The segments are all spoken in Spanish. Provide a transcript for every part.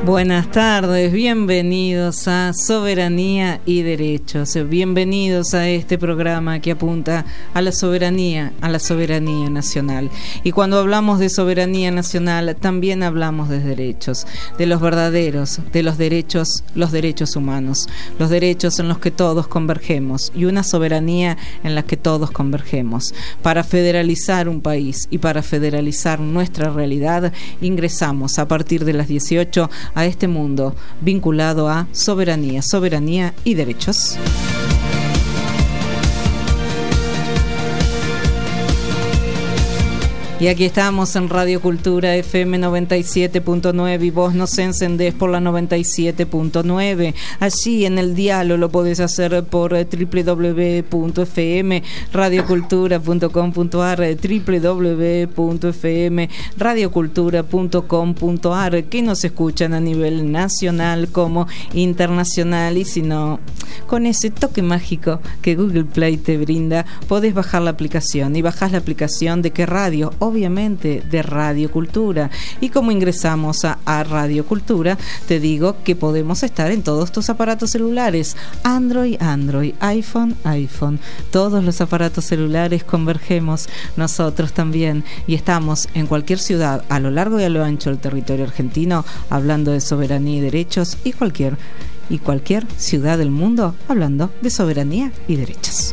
Buenas tardes, bienvenidos a Soberanía y Derechos, bienvenidos a este programa que apunta a la soberanía nacional. Y cuando hablamos de soberanía nacional, también hablamos de derechos, de los verdaderos, de los derechos humanos, los derechos en los que todos convergemos y una soberanía en la que todos convergemos. Para federalizar un país y para federalizar nuestra realidad, ingresamos a partir de las 18 a este mundo vinculado a soberanía y derechos. Y aquí estamos en Radio Cultura FM 97.9 y vos nos encendés por la 97.9. Allí en el diálogo lo podés hacer por www.fmradiocultura.com.ar, www.fmradiocultura.com.ar, que nos escuchan a nivel nacional como internacional. Y si no, con ese toque mágico que Google Play te brinda, podés bajar la aplicación y bajás la aplicación de qué radio, obviamente de Radio Cultura. Y como ingresamos a Radio Cultura, te digo que podemos estar en todos tus aparatos celulares, Android, iPhone, todos los aparatos celulares convergemos, nosotros también, y estamos en cualquier ciudad a lo largo y a lo ancho del territorio argentino hablando de soberanía y derechos, y cualquier ciudad del mundo hablando de soberanía y derechos.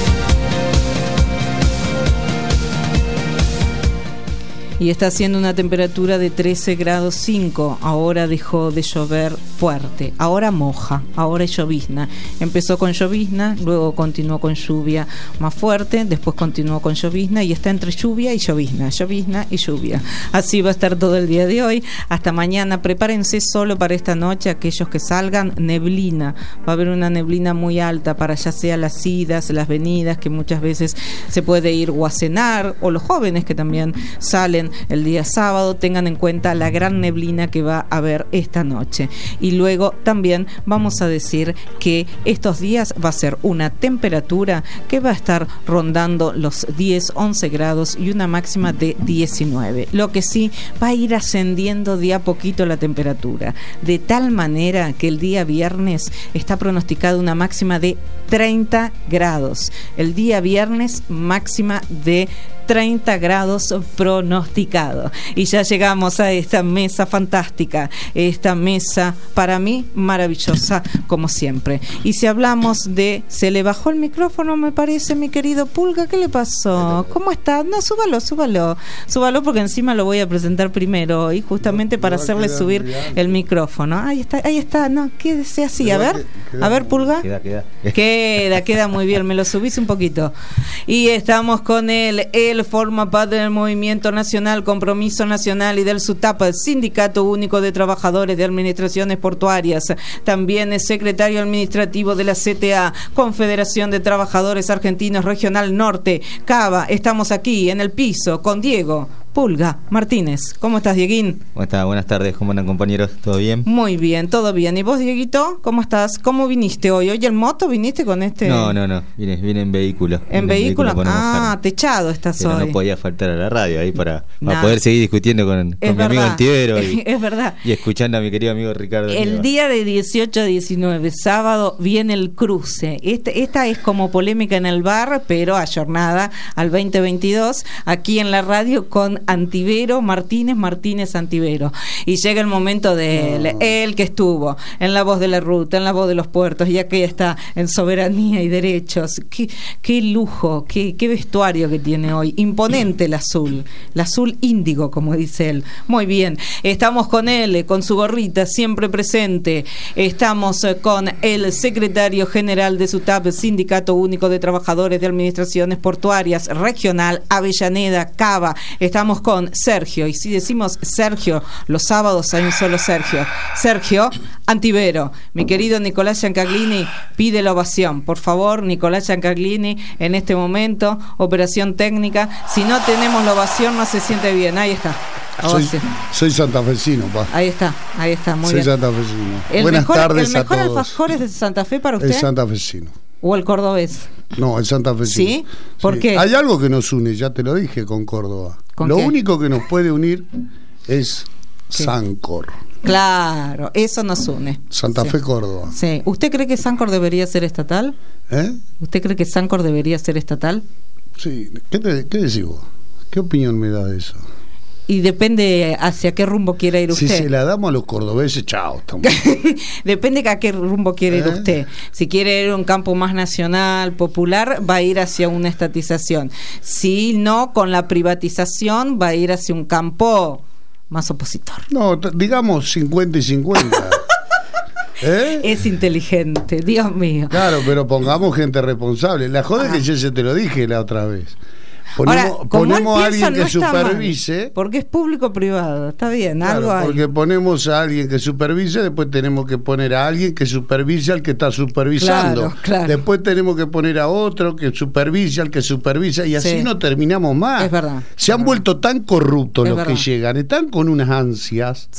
Y está haciendo una temperatura de 13 grados 5. Ahora dejó de llover fuerte. Ahora moja. Ahora es llovizna. Empezó con llovizna, luego continuó con lluvia más fuerte, después continuó con llovizna y está entre lluvia y llovizna y lluvia. Así va a estar todo el día de hoy. Hasta mañana. Prepárense solo para esta noche aquellos que salgan. Neblina. Va a haber una neblina muy alta para ya sea las idas, las venidas, que muchas veces se puede ir o a cenar, o los jóvenes que también salen el día sábado. Tengan en cuenta la gran neblina que va a haber esta noche. Y luego también vamos a decir que estos días va a ser una temperatura que va a estar rondando los 10-11 grados y una máxima de 19. Lo que sí, va a ir ascendiendo de a poquito la temperatura, de tal manera que el día viernes está pronosticada una máxima de 30 grados. El día viernes máxima de 30 grados pronosticado. Y ya llegamos a esta mesa fantástica, esta mesa para mí maravillosa como siempre. Y si hablamos de... Se le bajó el micrófono, me parece, mi querido Pulga. ¿Qué le pasó? ¿Cómo está? No, súbalo porque encima lo voy a presentar primero y justamente para hacerle subir el micrófono. Ahí está, no, quédese así, a ver, Pulga. Queda muy bien, me lo subís un poquito. Y estamos con él forma parte del Movimiento Nacional, Compromiso Nacional y del SUTAP, el Sindicato Único de Trabajadores de Administraciones Portuarias. También es secretario administrativo de la CTA, Confederación de Trabajadores Argentinos Regional Norte, CABA. Estamos aquí en el piso con Diego Pulga Martínez. ¿Cómo estás, Dieguín? ¿Cómo estás? Buenas tardes, ¿cómo andan, compañeros? ¿Todo bien? Muy bien, todo bien. ¿Y vos, Dieguito? ¿Cómo estás? ¿Cómo viniste hoy? ¿Hoy en moto viniste con este...? No, vine en vehículo. ¿En vehículo? Techado estás hoy. No podía faltar a la radio ahí para poder seguir discutiendo con mi amigo Antivero es verdad. Y escuchando a mi querido amigo Ricardo. El día de 18 a 19, sábado, viene el cruce. Esta es como polémica en el bar, pero ayornada al 2022, aquí en la radio con Antivero, Martínez Antivero. Y llega el momento de él que estuvo en La Voz de la Ruta, en La Voz de los Puertos, y aquí está en Soberanía y Derechos. Qué lujo, qué vestuario que tiene hoy. Imponente el azul índigo, como dice él. Muy bien, estamos con él, con su gorrita siempre presente. Estamos con el secretario general de SUTAP, Sindicato Único de Trabajadores de Administraciones Portuarias Regional Avellaneda, CABA. Estamos con Sergio, y si decimos Sergio, los sábados hay un solo Sergio Antivero. Mi querido Nicolás Giancaglini pide la ovación. Por favor, Nicolás Giancaglini, en este momento, operación técnica. Si no tenemos la ovación, no se siente bien. Ahí está. Soy santafesino, pa. Ahí está, muy bien. Soy santafesino. Buenas tardes a todos. ¿El mejor alfajor es de Santa Fe para usted? El santafesino. ¿O el cordobés? No, el santafesino. ¿Sí? ¿Por qué? Hay algo que nos une, ya te lo dije, con Córdoba. Lo único que nos puede unir es Sancor. Claro, eso nos une. Santa Fe, Córdoba. Sí. ¿Usted cree que Sancor debería ser estatal? ¿Usted cree que Sancor debería ser estatal? Sí. ¿Qué decís vos? ¿Qué opinión me da de eso? Y depende hacia qué rumbo quiera ir usted. Si se la damos a los cordobeses, chao. Depende a qué rumbo quiere ir usted. Si quiere ir a un campo más nacional, popular, va a ir hacia una estatización. Si no, con la privatización va a ir hacia un campo más opositor. No, digamos 50 y 50. Es inteligente, Dios mío. Claro, pero pongamos gente responsable. La joda es que yo ya te lo dije la otra vez. Ponemos a alguien que supervise. Mal, porque es público-privado, está bien, claro, algo porque ponemos a alguien que supervise, después tenemos que poner a alguien que supervise al que está supervisando. Claro. Después tenemos que poner a otro que supervise al que supervisa, y así no terminamos más. Es verdad. Se han vuelto tan corruptos los que llegan, están con unas ansias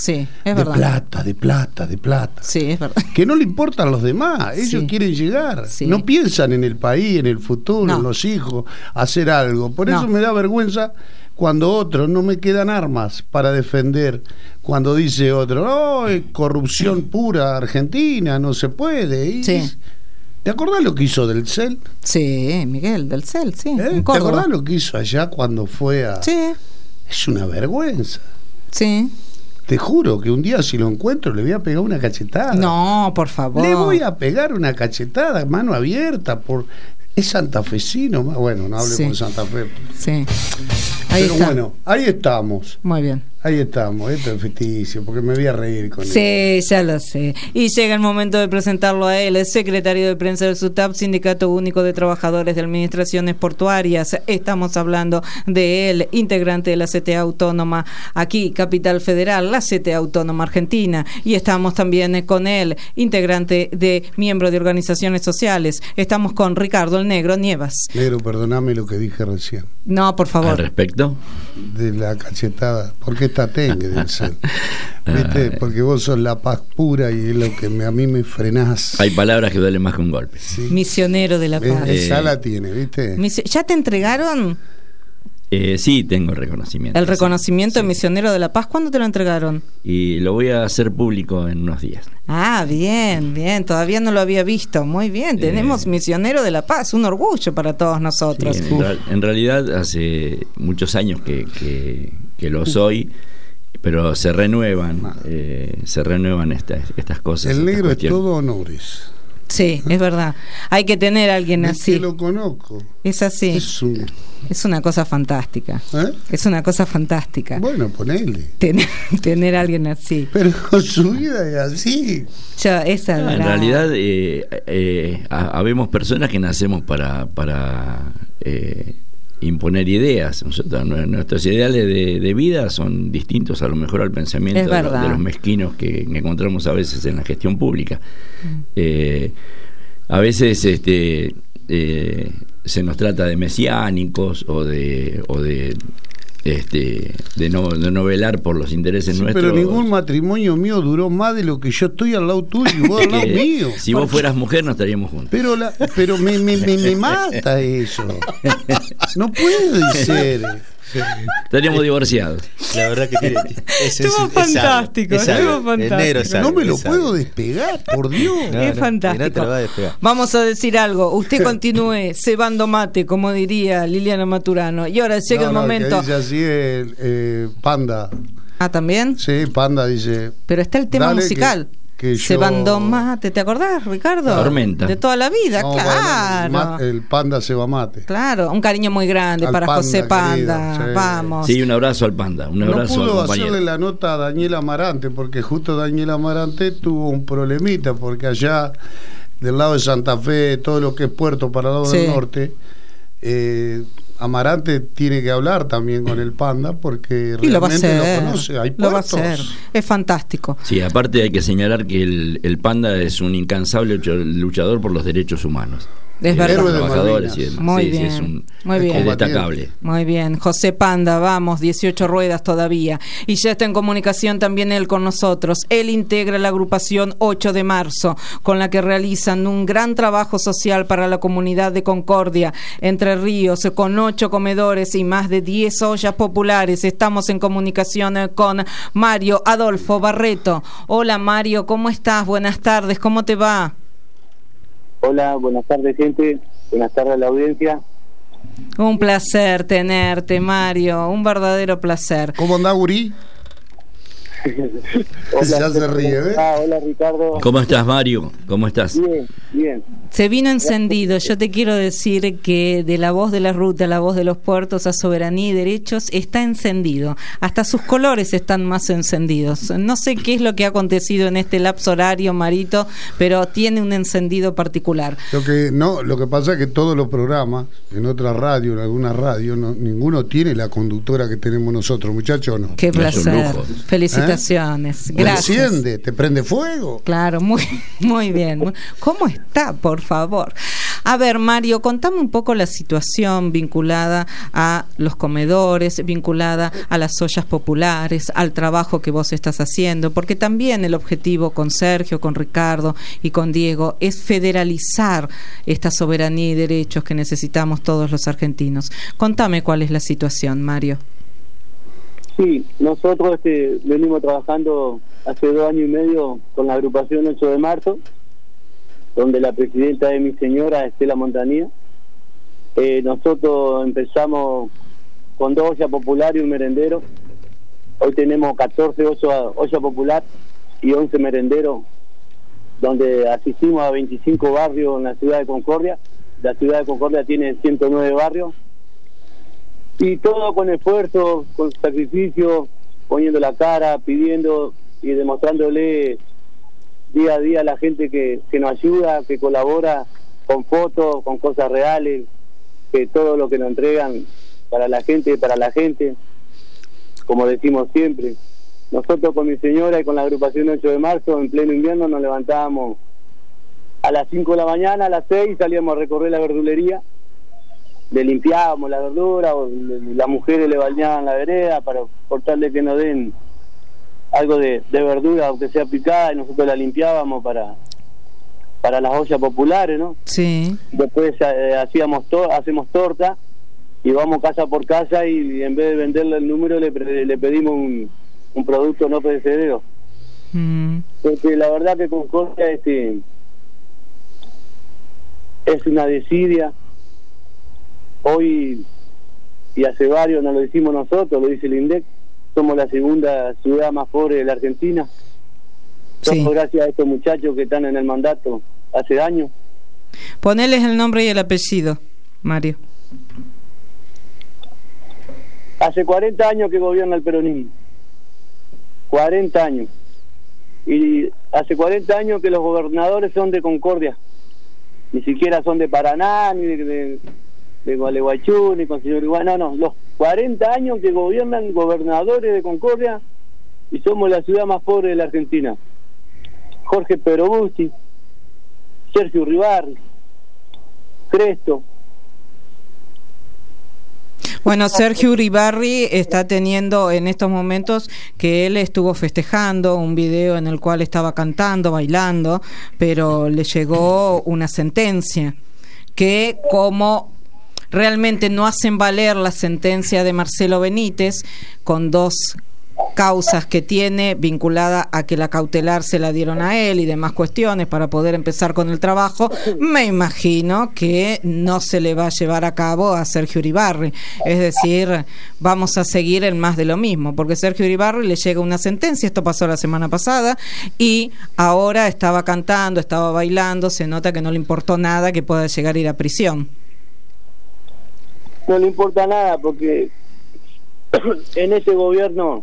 de plata. Sí, es verdad. Que no le importan los demás, ellos quieren llegar. No piensan en el país, en el futuro, en los hijos, hacer algo. Por eso me da vergüenza cuando otros no me quedan armas para defender. Cuando dice otro, corrupción pura Argentina, no se puede. ¿Te acordás lo que hizo Del Cel? Sí, Miguel Del Cel, sí. ¿Te acordás lo que hizo allá cuando fue a...? Sí. Es una vergüenza. Sí. Te juro que un día si lo encuentro le voy a pegar una cachetada. No, por favor. Le voy a pegar una cachetada, mano abierta, es santafesino. Bueno, no hablemos de Santa Fe. Sí. Pero bueno, ahí estamos. Muy bien. Ahí estamos, esto es ficticio, porque me voy a reír con él. Sí, ya lo sé. Y llega el momento de presentarlo a él, el secretario de prensa del SUTAP, Sindicato Único de Trabajadores de Administraciones Portuarias. Estamos hablando de él, integrante de la CTA Autónoma, aquí, Capital Federal, la CTA Autónoma Argentina. Y estamos también con él, integrante miembro de organizaciones sociales. Estamos con Ricardo el Negro Nievas. Negro, perdóname lo que dije recién. No, por favor. ¿Al respecto? De la cachetada. ¿Por qué tatengue del Cel? ¿Viste? Porque vos sos la paz pura y es lo que a mí me frenás. Hay palabras que duelen más que un golpe. Sí. Misionero de la paz. Ya la tiene, ¿viste? ¿Ya te entregaron? Sí, tengo el reconocimiento. ¿El reconocimiento de Misionero de la Paz? ¿Cuándo te lo entregaron? Y lo voy a hacer público en unos días. Ah, bien, todavía no lo había visto. Muy bien, tenemos Misionero de la Paz, un orgullo para todos nosotros. Sí, en realidad hace muchos años que lo soy, pero se renuevan estas cosas. El negro es todo honores. Sí, es verdad. Hay que tener a alguien así. Que lo conozco. Es así. Es una cosa fantástica. Es una cosa fantástica. Bueno, ponele. Tener a alguien así. Pero su vida es así. En realidad, habemos personas que nacemos para imponer ideas. Nuestros ideales de vida son distintos a lo mejor al pensamiento de los mezquinos que encontramos a veces en la gestión pública. A veces se nos trata de mesiánicos o de no velar por los intereses nuestros. Pero ningún matrimonio mío duró más de lo que yo estoy al lado tuyo y vos al lado mío. Si vos fueras mujer no estaríamos juntos. Pero me mata eso. No puede ser. Estaríamos divorciados. La verdad que tiene. Estuvo fantástico. No me lo puedo despegar, por Dios. Es fantástico. Vamos a decir algo. Usted continúe cebando mate, como diría Liliana Maturano. Y ahora llega el momento. Que dice así Panda. Ah, ¿también? Sí, Panda dice. Pero está el tema musical. Cebando mate, ¿te acordás, Ricardo? Tormenta. De toda la vida, claro. Bueno, el Panda ceba mate. Claro, un cariño muy grande para José Panda. Querido, sí. Vamos. Sí, un abrazo al Panda. Un abrazo no pudo al compañero. hacerle la nota a Daniel Amarante, porque justo Daniel Amarante tuvo un problemita, porque allá, del lado de Santa Fe, todo lo que es Puerto para el lado del norte, Amarante tiene que hablar también con el Panda porque realmente lo conoce. Hay puertos. Lo va a hacer. Es fantástico. Sí, aparte hay que señalar que el Panda es un incansable luchador por los derechos humanos. Es verdad. Héroe de trabajadores y demás. Muy sí, bien, sí, muy bien. Es destacable. Muy bien. José Panda, vamos, 18 ruedas todavía. Y ya está en comunicación también él con nosotros. Él integra la agrupación 8 de marzo, con la que realizan un gran trabajo social para la comunidad de Concordia, Entre Ríos, con 8 comedores y más de 10 ollas populares. Estamos en comunicación con Mario Adolfo Barreto. Hola Mario, ¿cómo estás? Buenas tardes, ¿cómo te va? Hola, buenas tardes, gente. Buenas tardes a la audiencia. Un placer tenerte, Mario. Un verdadero placer. ¿Cómo andás, Gurí? Ya se ríe, ¿eh? Hola, Ricardo. ¿Cómo estás, Mario? ¿Cómo estás? Bien, bien. Se vino encendido. Yo te quiero decir que de la voz de la ruta, la voz de los puertos a soberanía y derechos está encendido. Hasta sus colores están más encendidos. No sé qué es lo que ha acontecido en este lapso horario, Marito, pero tiene un encendido particular. Lo que pasa es que todos los programas, en otra radio, en alguna radio, ninguno tiene la conductora que tenemos nosotros, muchachos, ¿no? Qué placer. Felicitaciones. Gracias. Te enciende, te prende fuego. Claro, muy bien. ¿Cómo está, por favor? A ver, Mario, contame un poco la situación vinculada a los comedores, vinculada a las ollas populares, al trabajo que vos estás haciendo, porque también el objetivo con Sergio, con Ricardo y con Diego es federalizar esta soberanía y derechos que necesitamos todos los argentinos. Contame cuál es la situación, Mario. Sí, nosotros venimos trabajando hace 2 años y medio con la agrupación 8 de marzo, donde la presidenta es mi señora Estela Montanía. Nosotros empezamos con 2 ollas populares y un merendero. Hoy tenemos 14 ollas populares y 11 merenderos, donde asistimos a 25 barrios en la ciudad de Concordia. La ciudad de Concordia tiene 109 barrios. Y todo con esfuerzo, con sacrificio, poniendo la cara, pidiendo y demostrándole día a día a la gente que nos ayuda, que colabora con fotos, con cosas reales, que todo lo que nos entregan para la gente, como decimos siempre. Nosotros con mi señora y con la agrupación 8 de marzo, en pleno invierno, nos levantábamos a las 5 de la mañana, a las 6 salíamos a recorrer la verdulería, le limpiábamos la verdura, o las mujeres le bañaban la vereda para portarle que nos den algo de verdura, aunque sea picada, y nosotros la limpiábamos para las ollas populares, ¿no? Sí. Después hacemos torta y vamos casa por casa y en vez de venderle el número le pedimos un producto no perecedero. Porque la verdad que Concordia es una desidia. Hoy, y hace varios, no lo decimos nosotros, lo dice el INDEC, somos la segunda ciudad más pobre de la Argentina. Sí. Somos gracias a estos muchachos que están en el mandato hace años. Poneles el nombre y el apellido, Mario. Hace 40 años que gobierna el peronismo. 40 años. Y hace 40 años que los gobernadores son de Concordia. Ni siquiera son de Paraná, ni de Gualeguaychú, ni con señor Igual. No, los 40 años que gobiernan gobernadores de Concordia y somos la ciudad más pobre de la Argentina. Jorge Perobusti, Sergio Uribarri, Cresto. Bueno, Sergio Uribarri está teniendo en estos momentos que él estuvo festejando un video en el cual estaba cantando, bailando, pero le llegó una sentencia que, como realmente no hacen valer la sentencia de Marcelo Benítez, con 2 causas que tiene vinculada a que la cautelar se la dieron a él y demás cuestiones para poder empezar con el trabajo, me imagino que no se le va a llevar a cabo a Sergio Uribarri. Es decir, vamos a seguir en más de lo mismo, porque Sergio Uribarri le llega una sentencia, esto pasó la semana pasada, y ahora estaba cantando, estaba bailando, se nota que no le importó nada que pueda llegar a ir a prisión. No le importa nada porque en ese gobierno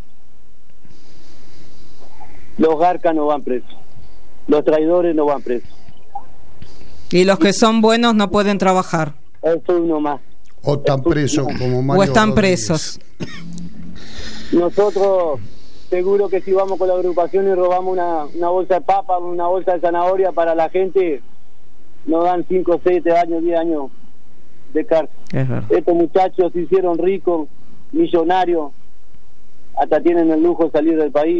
los garcas no van presos, los traidores no van presos. Y los que son buenos no pueden trabajar. Eso es uno más. O están presos como Mario o están Rodríguez. Presos. Nosotros seguro que si vamos con la agrupación y robamos una bolsa de papa, una bolsa de zanahoria para la gente, no dan 5, 7 años, 10 años de cárcel. Estos muchachos se hicieron ricos, millonarios, hasta tienen el lujo de salir del país.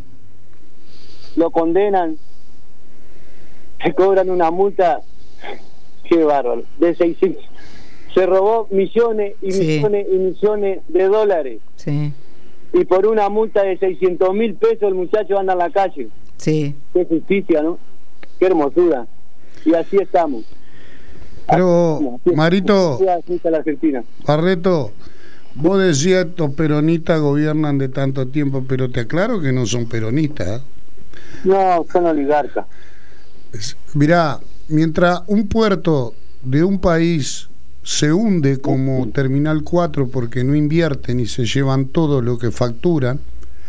Lo condenan, se cobran una multa, qué bárbaro, de 600. Se robó millones y millones y millones de dólares. Sí. Y por una multa de 600.000 pesos el muchacho anda en la calle. Sí. Qué justicia, ¿no? Qué hermosura. Y así estamos. Pero, Marito, la Argentina. Barreto, vos decías estos peronistas gobiernan de tanto tiempo, pero te aclaro que no son peronistas. No, son oligarcas. Mirá, mientras un puerto de un país se hunde como Terminal 4 porque no invierten y se llevan todo lo que facturan,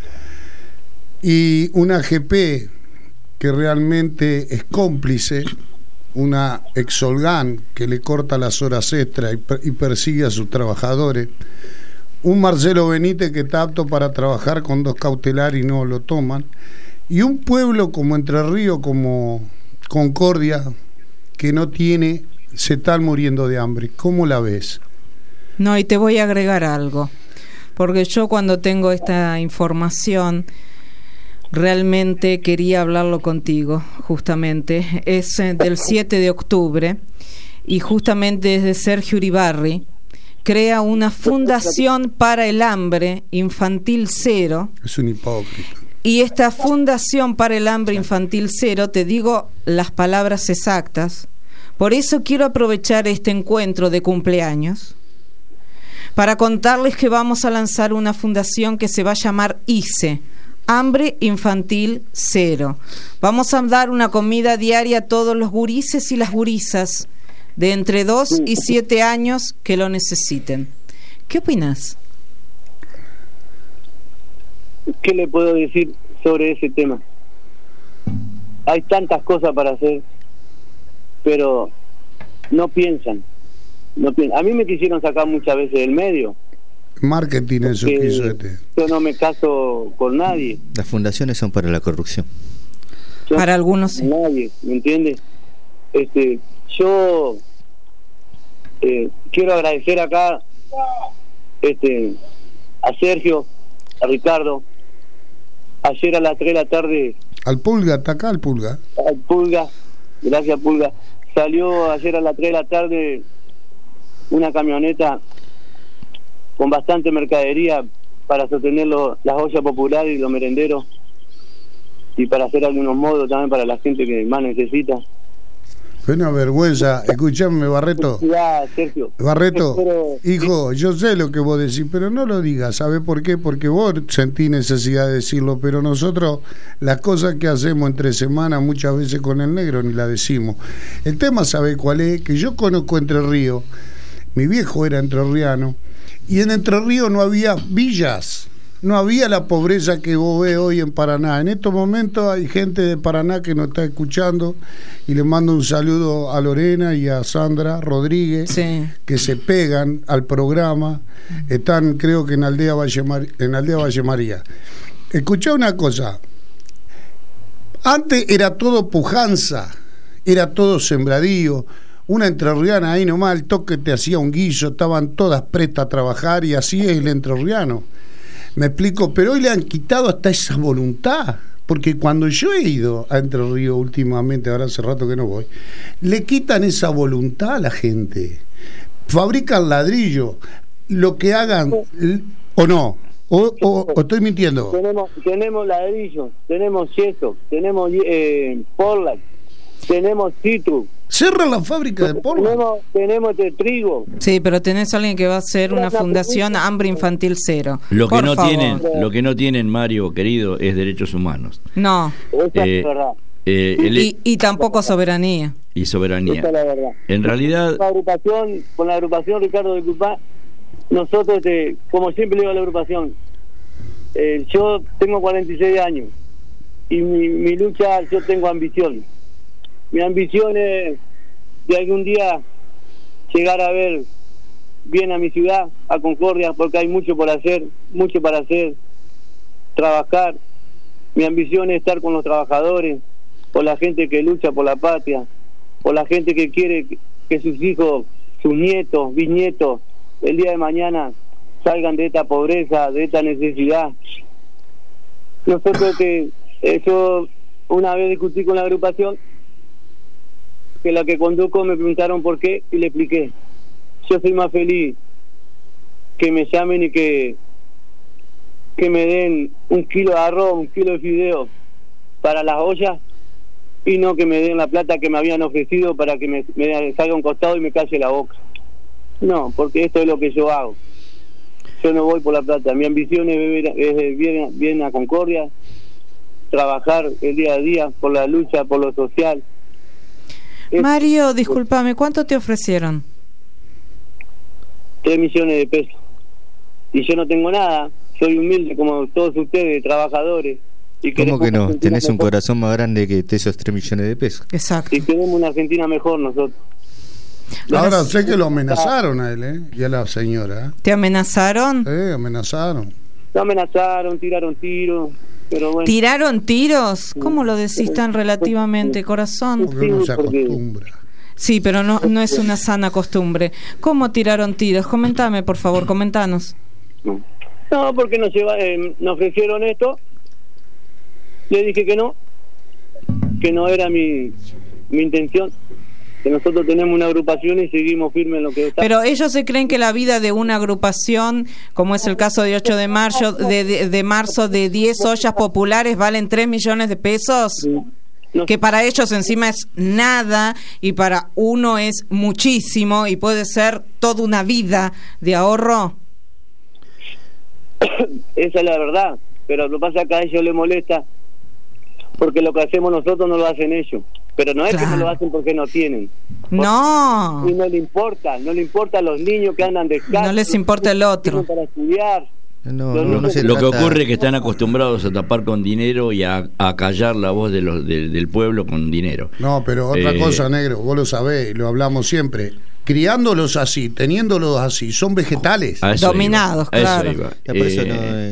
y una AGP que realmente es cómplice, una Exolgan que le corta las horas extra y persigue a sus trabajadores, un Marcelo Benítez que está apto para trabajar con 2 cautelares y no lo toman, y un pueblo como Entre Ríos, como Concordia, que no tiene, se están muriendo de hambre. ¿Cómo la ves? No, y te voy a agregar algo, porque yo cuando tengo esta información realmente quería hablarlo contigo, justamente. Es del 7 de octubre y justamente es de Sergio Uribarri. Crea una fundación para el hambre infantil cero. Es un hipócrita. Y esta fundación para el hambre infantil cero, te digo las palabras exactas. Por eso quiero aprovechar este encuentro de cumpleaños para contarles que vamos a lanzar una fundación que se va a llamar ICE, Hambre Infantil Cero. Vamos a dar una comida diaria a todos los gurises y las gurisas de entre 2 y 7 años que lo necesiten. ¿Qué opinas? ¿Qué le puedo decir sobre ese tema? Hay tantas cosas para hacer, pero no piensan. A mí me quisieron sacar muchas veces del medio. Marketing, eso quiso yo no me caso con nadie. Las fundaciones son para la corrupción. Para algunos sí. Nadie, ¿me entiendes? Yo quiero agradecer acá a Sergio, a Ricardo. Ayer a las 3 de la tarde al Pulga, está acá el Pulga. Al Pulga, gracias Pulga. Salió ayer a las 3 de la tarde una camioneta con bastante mercadería para sostener las ollas populares y los merenderos, y para hacer algunos modos también para la gente que más necesita. Fue una vergüenza. Escuchame, Barreto. Ya, Sergio. Barreto, hijo, yo sé lo que vos decís, pero no lo digas. ¿Sabés por qué? Porque vos sentís necesidad de decirlo, pero nosotros las cosas que hacemos entre semanas muchas veces con el negro ni la decimos. El tema, ¿sabés cuál es? Que yo conozco Entre Ríos, mi viejo era entrerriano, y en Entre Ríos no había villas. No había la pobreza que vos ves hoy en Paraná. En estos momentos hay gente de Paraná que nos está escuchando, y le mando un saludo a Lorena y a Sandra Rodríguez, sí, que se pegan al programa. Están, creo que en Aldea Valle María. Escuchá una cosa. Antes era todo pujanza, era todo sembradío. Una entrerriana ahí nomás, el toque te hacía un guiso, estaban todas prestas a trabajar, y así es el entrerriano. Me explico, pero hoy le han quitado hasta esa voluntad, porque cuando yo he ido a Entre Ríos últimamente, ahora hace rato que no voy, le quitan esa voluntad a la gente. Fabrican ladrillo, lo que hagan, o no, o estoy mintiendo. Tenemos ladrillo, tenemos yeso, tenemos Portland, tenemos Citrus. Cerran la fábrica de polvo. Tenemos de trigo. Sí, pero tenés a alguien que va a hacer una fundación Hambre Infantil Cero. Lo que no tienen, Mario querido, es derechos humanos. No. Esa es la verdad. Y tampoco soberanía. Y soberanía. Esa es la verdad. En realidad, con la agrupación Ricardo de Cupá, nosotros, como siempre le digo a la agrupación, yo tengo 46 años y mi lucha, yo tengo ambición. Mi ambición es de algún día llegar a ver bien a mi ciudad, a Concordia, porque hay mucho para hacer, trabajar. Mi ambición es estar con los trabajadores, con la gente que lucha por la patria, por la gente que quiere que sus hijos, sus nietos, bisnietos, el día de mañana salgan de esta pobreza, de esta necesidad. Nosotros que eso una vez discutí con la agrupación, que la que conduzco me preguntaron por qué y le expliqué. Yo soy más feliz que me llamen y que me den 1 kilo de arroz, 1 kilo de fideo para las ollas, y no que me den la plata que me habían ofrecido para que me salga a un costado y me calle la boca. No, porque esto es lo que yo hago. Yo no voy por la plata. Mi ambición es bien a Concordia, trabajar el día a día por la lucha, por lo social. Mario, discúlpame, ¿cuánto te ofrecieron? 3 millones de pesos. Y yo no tengo nada, soy humilde como todos ustedes, trabajadores. Y ¿cómo que no? Tenés un corazón más grande que esos 3 millones de pesos. Exacto. Y queremos una Argentina mejor nosotros. Ahora sé que lo amenazaron a él, y a la señora. ¿Te amenazaron? Amenazaron. Lo amenazaron, tiraron tiros. Pero bueno. ¿Tiraron tiros? ¿Cómo lo decís tan relativamente, corazón? Porque uno se acostumbra. Sí, pero no es una sana costumbre. ¿Cómo tiraron tiros? Comentame, por favor, comentanos. No, porque nos ofrecieron esto. Le dije que no era mi intención. Que nosotros tenemos una agrupación y seguimos firmes en lo que está. Pero ellos se creen que la vida de una agrupación, como es el caso de 8 de marzo, de marzo, de 10 ollas populares, valen 3 millones de pesos. No. Que para ellos encima es nada y para uno es muchísimo y puede ser toda una vida de ahorro. Esa es la verdad, pero lo que pasa es que a ellos les molesta porque lo que hacemos nosotros no lo hacen ellos. Pero no es que no lo hacen porque no tienen. No. Y no le importa a los niños que andan descalzos. No les importa el otro. Para estudiar. Lo que ocurre es que están acostumbrados a tapar con dinero y a callar la voz del pueblo con dinero. No, pero otra cosa, negro, vos lo sabés, lo hablamos siempre. Criándolos así, teniéndolos así, son vegetales. Dominados, claro. Por eso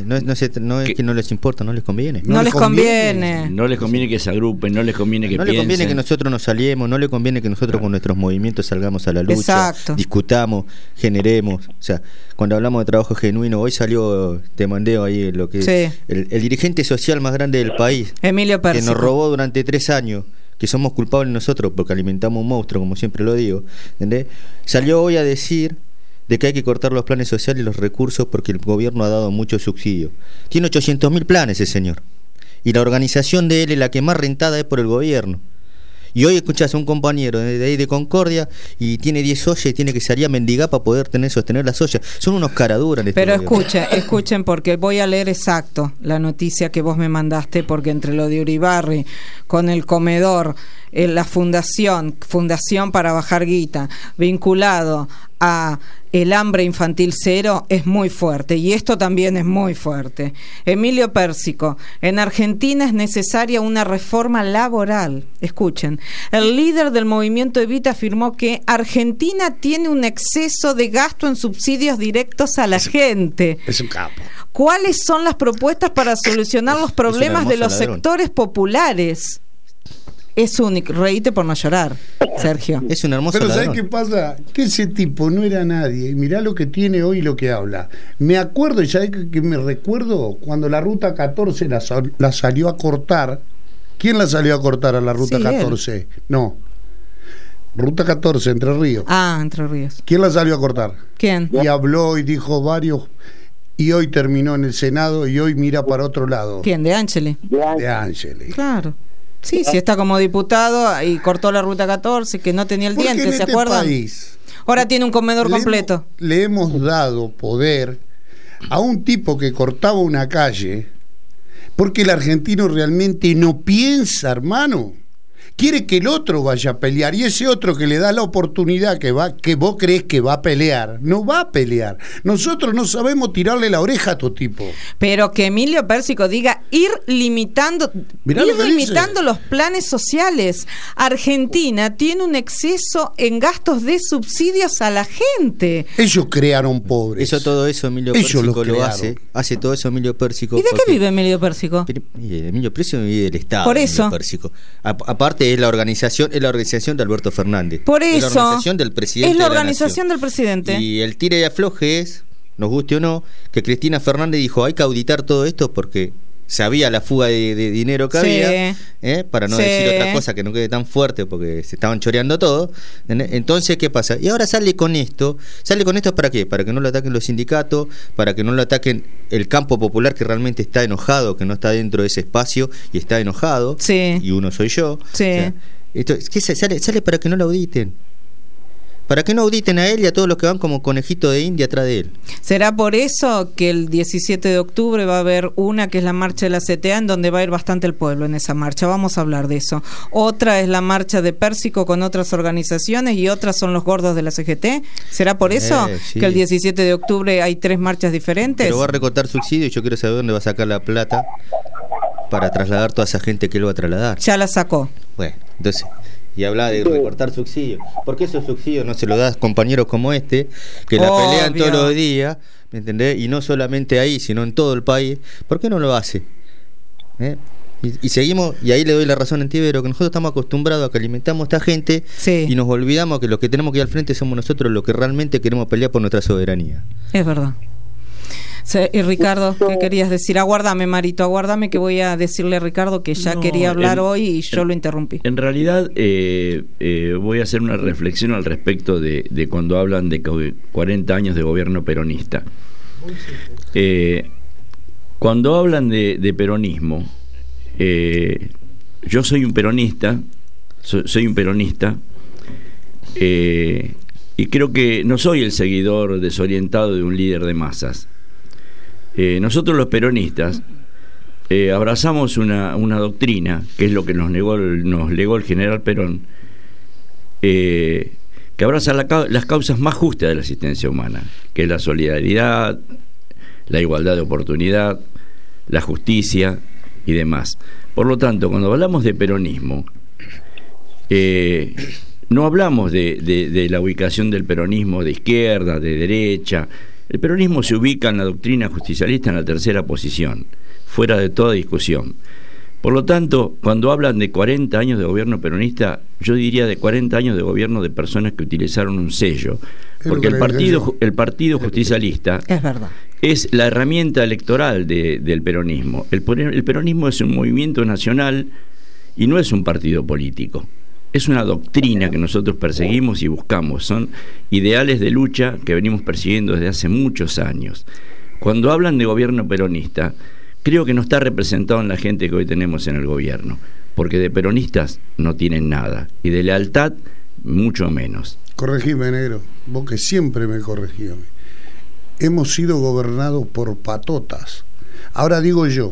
no es que no les importa, no les conviene. No les conviene. No les conviene que se agrupen, no les conviene que piensen. No les conviene que nosotros nos aliemos, no les conviene que nosotros con nuestros movimientos salgamos a la lucha. Exacto. Discutamos, generemos. O sea, cuando hablamos de trabajo genuino, hoy salió, te mandé ahí lo que sí. el dirigente social más grande del país, Emilio Pérsico, que nos robó durante 3 años, que somos culpables nosotros porque alimentamos un monstruo, como siempre lo digo, ¿entendés? Salió hoy a decir de que hay que cortar los planes sociales y los recursos porque el gobierno ha dado mucho subsidio. Tiene 800.000 planes ese señor, y la organización de él es la que más rentada es por el gobierno. Y hoy escuchás a un compañero de ahí de Concordia y tiene 10 ollas y tiene que salir a mendigar para poder sostener las ollas. Son unos caraduras. Pero escuchen, porque voy a leer exacto la noticia que vos me mandaste, porque entre lo de Uribarri con el comedor, la fundación para bajar guita, vinculado a el hambre infantil cero, es muy fuerte, y esto también es muy fuerte. Emilio Pérsico: en Argentina es necesaria una reforma laboral. Escuchen, el líder del movimiento Evita afirmó que Argentina tiene un exceso de gasto en subsidios directos a la gente. Es un capo. ¿Cuáles son las propuestas para solucionar los problemas de los sectores populares? Es único, reíte por no llorar, Sergio. Es un hermoso Pero ladrón. ¿sabes qué pasa? Que ese tipo no era nadie. Y mirá lo que tiene hoy y lo que habla. Me acuerdo, y ¿sabes que me recuerdo? Cuando la Ruta 14 la salió a cortar. ¿Quién la salió a cortar a la Ruta 14? Él. No. Ruta 14, Entre Ríos. Ah, Entre Ríos. ¿Quién la salió a cortar? ¿Quién? Y habló y dijo varios. Y hoy terminó en el Senado y hoy mira para otro lado. ¿Quién? ¿De Ángeli? De Ángeli. Claro. Sí, está como diputado y cortó la Ruta 14, que no tenía el diente, ¿se acuerdan? País, ahora tiene un comedor completo. Le hemos dado poder a un tipo que cortaba una calle porque el argentino realmente no piensa, hermano. Quiere que el otro vaya a pelear, y ese otro que le da la oportunidad que vos crees que va a pelear, no va a pelear. Nosotros no sabemos tirarle la oreja a tu tipo. Pero que Emilio Pérsico diga ir limitando los planes sociales. Argentina tiene un exceso en gastos de subsidios a la gente. Ellos crearon pobres. Todo eso Emilio Pérsico lo hace todo eso Emilio Pérsico. ¿Y de qué vive Emilio Pérsico? Emilio Pérsico vive del Estado. Por eso. Pérsico. Aparte que es la organización de Alberto Fernández. Por eso. Es la organización del presidente. Es la organización del presidente. Y el tire y afloje es, nos guste o no, que Cristina Fernández dijo, hay que auditar todo esto porque sabía la fuga de dinero que había, para no decir otra cosa que no quede tan fuerte porque se estaban choreando todo. Entonces, ¿qué pasa? Y ahora sale con esto ¿para qué? Para que no lo ataquen los sindicatos, para que no lo ataquen el campo popular que realmente está enojado, que no está dentro de ese espacio y está enojado, y uno soy yo. O sea, esto, ¿qué sale para que no lo auditen? Para que no auditen a él y a todos los que van como conejito de India atrás de él. ¿Será por eso que el 17 de octubre va a haber una que es la marcha de la CTA, en donde va a ir bastante el pueblo en esa marcha? Vamos a hablar de eso. Otra es la marcha de Pérsico con otras organizaciones y otras son los gordos de la CGT. ¿Será por eso que el 17 de octubre hay 3 marchas diferentes? Pero va a recortar subsidio y yo quiero saber dónde va a sacar la plata para trasladar toda esa gente que él va a trasladar. Ya la sacó. Bueno, entonces... Y habla de recortar subsidios. ¿Por qué esos subsidios no se los das compañeros como este, que la pelean todos los días, ¿me entendés? Y no solamente ahí, sino en todo el país. ¿Por qué no lo hace? Y seguimos, y ahí le doy la razón a Antivero, que nosotros estamos acostumbrados a que alimentamos a esta gente y nos olvidamos que los que tenemos que ir al frente somos nosotros los que realmente queremos pelear por nuestra soberanía. Es verdad. Y Ricardo, ¿qué querías decir? Aguárdame, Marito, aguárdame que voy a decirle a Ricardo que ya quería hablar hoy y yo lo interrumpí. En realidad voy a hacer una reflexión al respecto de cuando hablan de 40 años de gobierno peronista. Cuando hablan de peronismo, yo soy un peronista, y creo que no soy el seguidor desorientado de un líder de masas. Nosotros los peronistas abrazamos una doctrina, que es lo que nos legó el general Perón, que abraza las causas más justas de la existencia humana, que es la solidaridad, la igualdad de oportunidad, la justicia y demás. Por lo tanto, cuando hablamos de peronismo, no hablamos de la ubicación del peronismo de izquierda, de derecha. El peronismo se ubica en la doctrina justicialista en la tercera posición, fuera de toda discusión. Por lo tanto, cuando hablan de 40 años de gobierno peronista, yo diría de 40 años de gobierno de personas que utilizaron un sello, porque el partido justicialista es la herramienta electoral del peronismo. El peronismo es un movimiento nacional y no es un partido político. Es una doctrina que nosotros perseguimos y buscamos. Son ideales de lucha que venimos persiguiendo desde hace muchos años. Cuando hablan de gobierno peronista, creo que no está representado en la gente que hoy tenemos en el gobierno, porque de peronistas no tienen nada y de lealtad mucho menos. Corregime, negro, vos que siempre me corregís. Hemos sido gobernados por patotas. Ahora digo yo,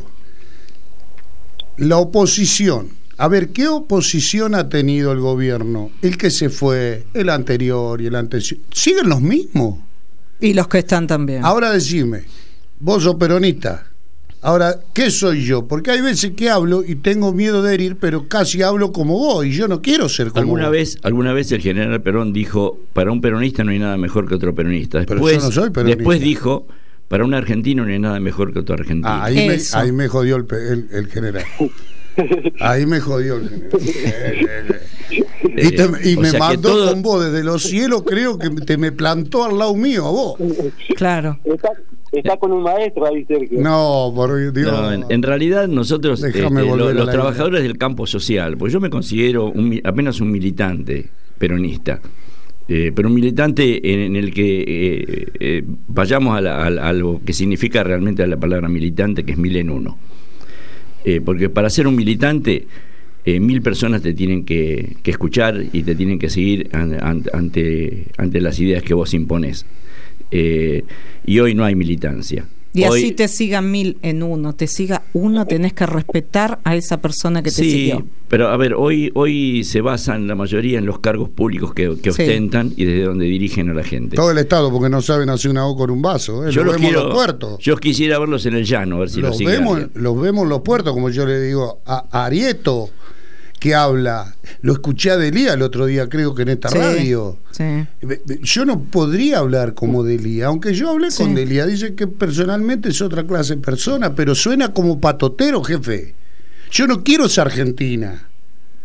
la oposición. A ver, ¿qué oposición ha tenido el gobierno? El que se fue, el anterior y el anterior. ¿Siguen los mismos? Y los que están también. Ahora decime, vos sos peronista. Ahora, ¿qué soy yo? Porque hay veces que hablo y tengo miedo de herir, pero casi hablo como vos y yo no quiero ser como vos. Alguna vez el general Perón dijo, para un peronista no hay nada mejor que otro peronista. Pero yo no soy peronista. Después dijo, para un argentino no hay nada mejor que otro argentino. Ahí me jodió el general. Ahí me jodió el general. Y me mandó con vos desde los cielos, creo que te me plantó al lado mío a vos. Claro. Está con un maestro ahí cerca. No, por Dios. No, en realidad nosotros, los trabajadores del campo social, pues yo me considero apenas un militante peronista. Pero un militante en el que vayamos a lo que significa realmente la palabra militante, que es 1000 en uno. Porque para ser un militante, 1000 personas te tienen que escuchar y te tienen que seguir ante las ideas que vos imponés. Y hoy no hay militancia. Y hoy, así te sigan 1000 en uno, te siga uno, tenés que respetar a esa persona que te siguió. Pero a ver, hoy se basan la mayoría en los cargos públicos que ostentan y desde donde dirigen a la gente. Todo el Estado, porque no saben hacer una O con un vaso. Yo los puertos. Yo quisiera verlos en el llano, a ver si los vemos en los puertos, como yo le digo a Arieto, que habla, lo escuché a Delía el otro día, creo que en esta radio. Sí. Yo no podría hablar como Delía, aunque yo hablé con Delía, dice que personalmente es otra clase de persona, pero suena como patotero, jefe. Yo no quiero esa Argentina.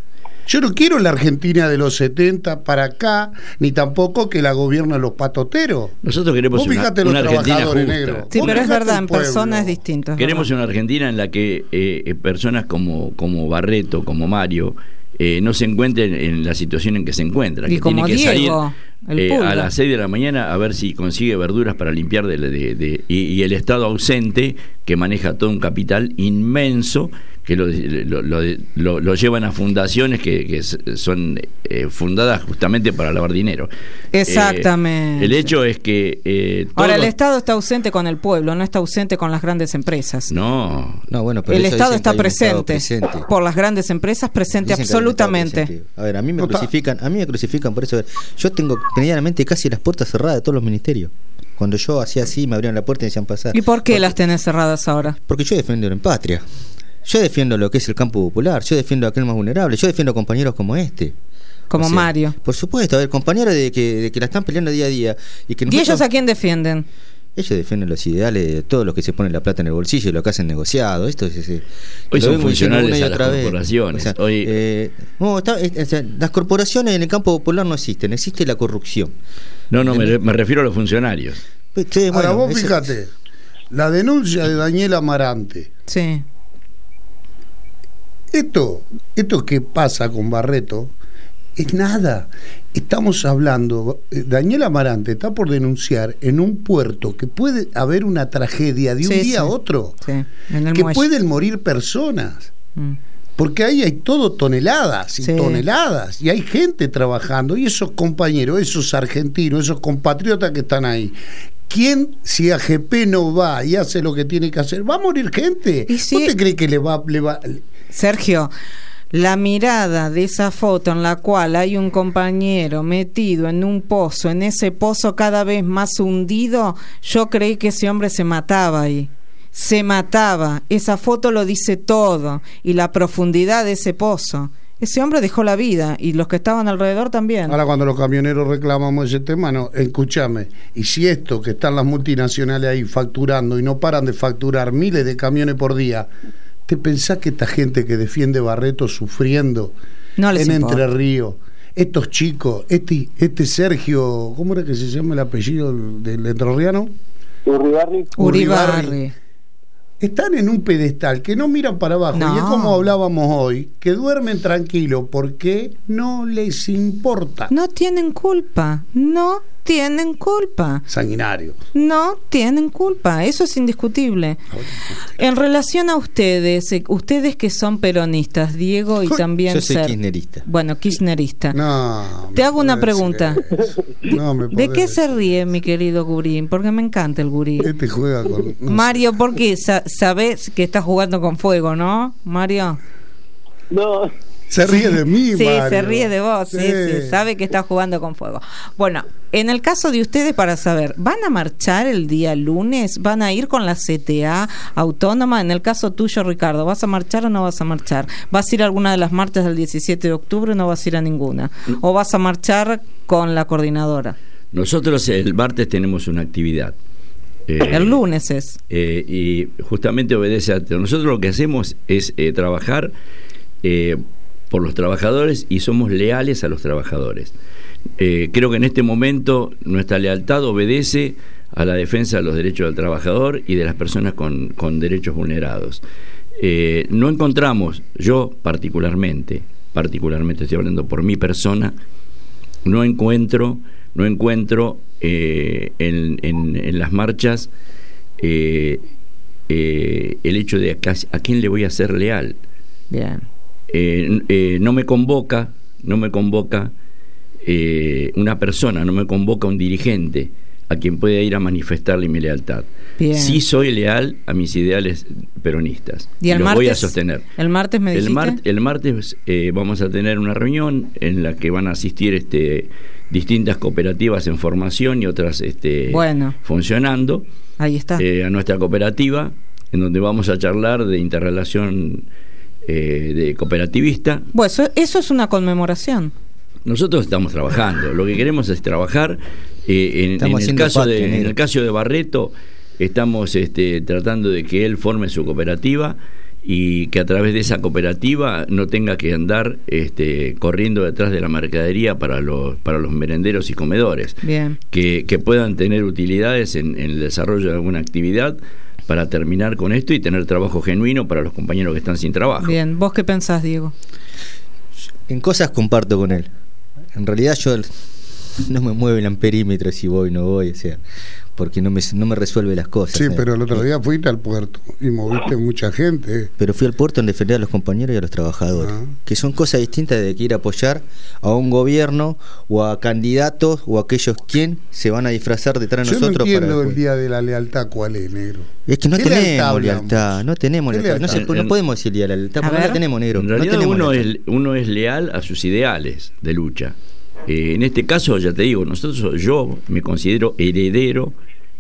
Yo no quiero la Argentina de los 70 para acá, ni tampoco que la gobiernen los patoteros. Nosotros queremos una Argentina justa. Negro. Sí, pero es verdad, en persona es distinto. Queremos una Argentina en la que personas como Barreto, como Mario, no se encuentren en la situación en que se encuentran. Y que como tiene que Diego, salir a las 6 de la mañana a ver si consigue verduras para limpiar y el Estado ausente, que maneja todo un capital inmenso, que lo llevan a fundaciones que son fundadas justamente para lavar dinero. Exactamente. El hecho es que ahora el Estado está ausente con el pueblo, no está ausente con las grandes empresas. No, bueno, pero el Estado está presente, presente por las grandes empresas, presente absolutamente. A ver, a mí me crucifican por eso. Yo tengo medianamente casi las puertas cerradas de todos los ministerios. Cuando yo hacía así, me abrían la puerta y me decían pasar. ¿Y por qué las tenés cerradas ahora? Porque yo defiendo la patria. Yo defiendo lo que es el campo popular, yo defiendo a aquel más vulnerable, yo defiendo compañeros como este. Como Mario. Por supuesto, a ver, compañeros de que la están peleando día a día. ¿Y ellos a quién defienden? Ellos defienden los ideales de todos los que se ponen la plata en el bolsillo y lo que hacen negociado. Esto es hoy son funcionales a las corporaciones. O sea, las corporaciones en el campo popular no existen, existe la corrupción. No, me refiero a los funcionarios. Sí, ahora vos fíjate, la denuncia de Daniel Amarante. Sí. Esto que pasa con Barreto es nada. Estamos hablando, Daniel Amarante está por denunciar en un puerto que puede haber una tragedia de un día a otro, en el que muelle. Pueden morir personas, porque ahí hay todo toneladas y toneladas, y hay gente trabajando, y esos compañeros, esos argentinos, esos compatriotas que están ahí. ¿Quién, si AGP no va y hace lo que tiene que hacer, va a morir gente? Si, ¿Vos te crees que le va? Sergio, la mirada de esa foto en la cual hay un compañero metido en un pozo, en ese pozo cada vez más hundido, yo creí que ese hombre se mataba ahí. Se mataba. Esa foto lo dice todo. Y la profundidad de ese pozo. Ese hombre dejó la vida y los que estaban alrededor también. Ahora cuando los camioneros reclamamos ese tema, no, escúchame, y si esto que están las multinacionales ahí facturando y no paran de facturar miles de camiones por día, ¿te pensás que esta gente que defiende Barreto sufriendo no les en importa. Entre Ríos, estos chicos, este Sergio, ¿cómo era que se llama el apellido del entrerriano? Uribarri. Están en un pedestal que no miran para abajo, y es como hablábamos hoy, que duermen tranquilos porque no les importa. No tienen culpa, no tienen culpa. Sanguinarios. No tienen culpa, eso es indiscutible. En relación a ustedes que son peronistas, Diego y también yo soy kirchnerista. Bueno, kirchnerista. No, te hago una pregunta. ¿De qué se ríe mi querido Gurín? Porque me encanta el Gurí. Este juega con... Mario, porque sabes que estás jugando con fuego, ¿no, Mario? No. Se ríe de mí, sí, Mario. Se ríe de vos, sí, sabe que está jugando con fuego. Bueno, en el caso de ustedes, para saber, ¿van a marchar el día lunes? ¿Van a ir con la CTA autónoma? En el caso tuyo, Ricardo, ¿vas a marchar o no vas a marchar? ¿Vas a ir a alguna de las marchas del 17 de octubre o no vas a ir a ninguna? ¿O vas a marchar con la coordinadora? Nosotros el martes tenemos una actividad. El lunes es. Y justamente obedece a... Nosotros lo que hacemos es trabajar... por los trabajadores y somos leales a los trabajadores. Creo que en este momento nuestra lealtad obedece a la defensa de los derechos del trabajador y de las personas con derechos vulnerados. No encontramos, yo particularmente estoy hablando por mi persona, no encuentro en las marchas el hecho de a quién le voy a ser leal. Bien. No me convoca una persona, no me convoca un dirigente a quien pueda ir a manifestarle mi lealtad. Bien. Sí soy leal a mis ideales peronistas. ¿Y el los martes, voy a sostener. ¿El martes me dijiste? El martes vamos a tener una reunión en la que van a asistir distintas cooperativas en formación y otras funcionando. Ahí está. A nuestra cooperativa, en donde vamos a charlar de interrelación de cooperativista. Bueno, eso es una conmemoración. Nosotros estamos trabajando, lo que queremos es trabajar. En el caso de Barreto estamos tratando de que él forme su cooperativa y que a través de esa cooperativa no tenga que andar corriendo detrás de la mercadería para los merenderos y comedores. Bien. Que puedan tener utilidades en el desarrollo de alguna actividad para terminar con esto y tener trabajo genuino para los compañeros que están sin trabajo. Bien, ¿vos qué pensás, Diego? En cosas comparto con él. En realidad yo no me muevo el amperímetro si voy o no voy, o sea, porque no me resuelve las cosas. Sí, pero el otro día fuiste al puerto y moviste mucha gente. Pero fui al puerto en defender a los compañeros y a los trabajadores, que son cosas distintas de que ir a apoyar a un gobierno o a candidatos o a aquellos quien se van a disfrazar detrás de nosotros. Yo no entiendo el día de la lealtad, ¿cuál es, negro? Es que no tenemos lealtad, no tenemos lealtad. No podemos decir día de la lealtad, porque no la tenemos, negro. En realidad uno es leal a sus ideales de lucha. En este caso, ya te digo, yo me considero heredero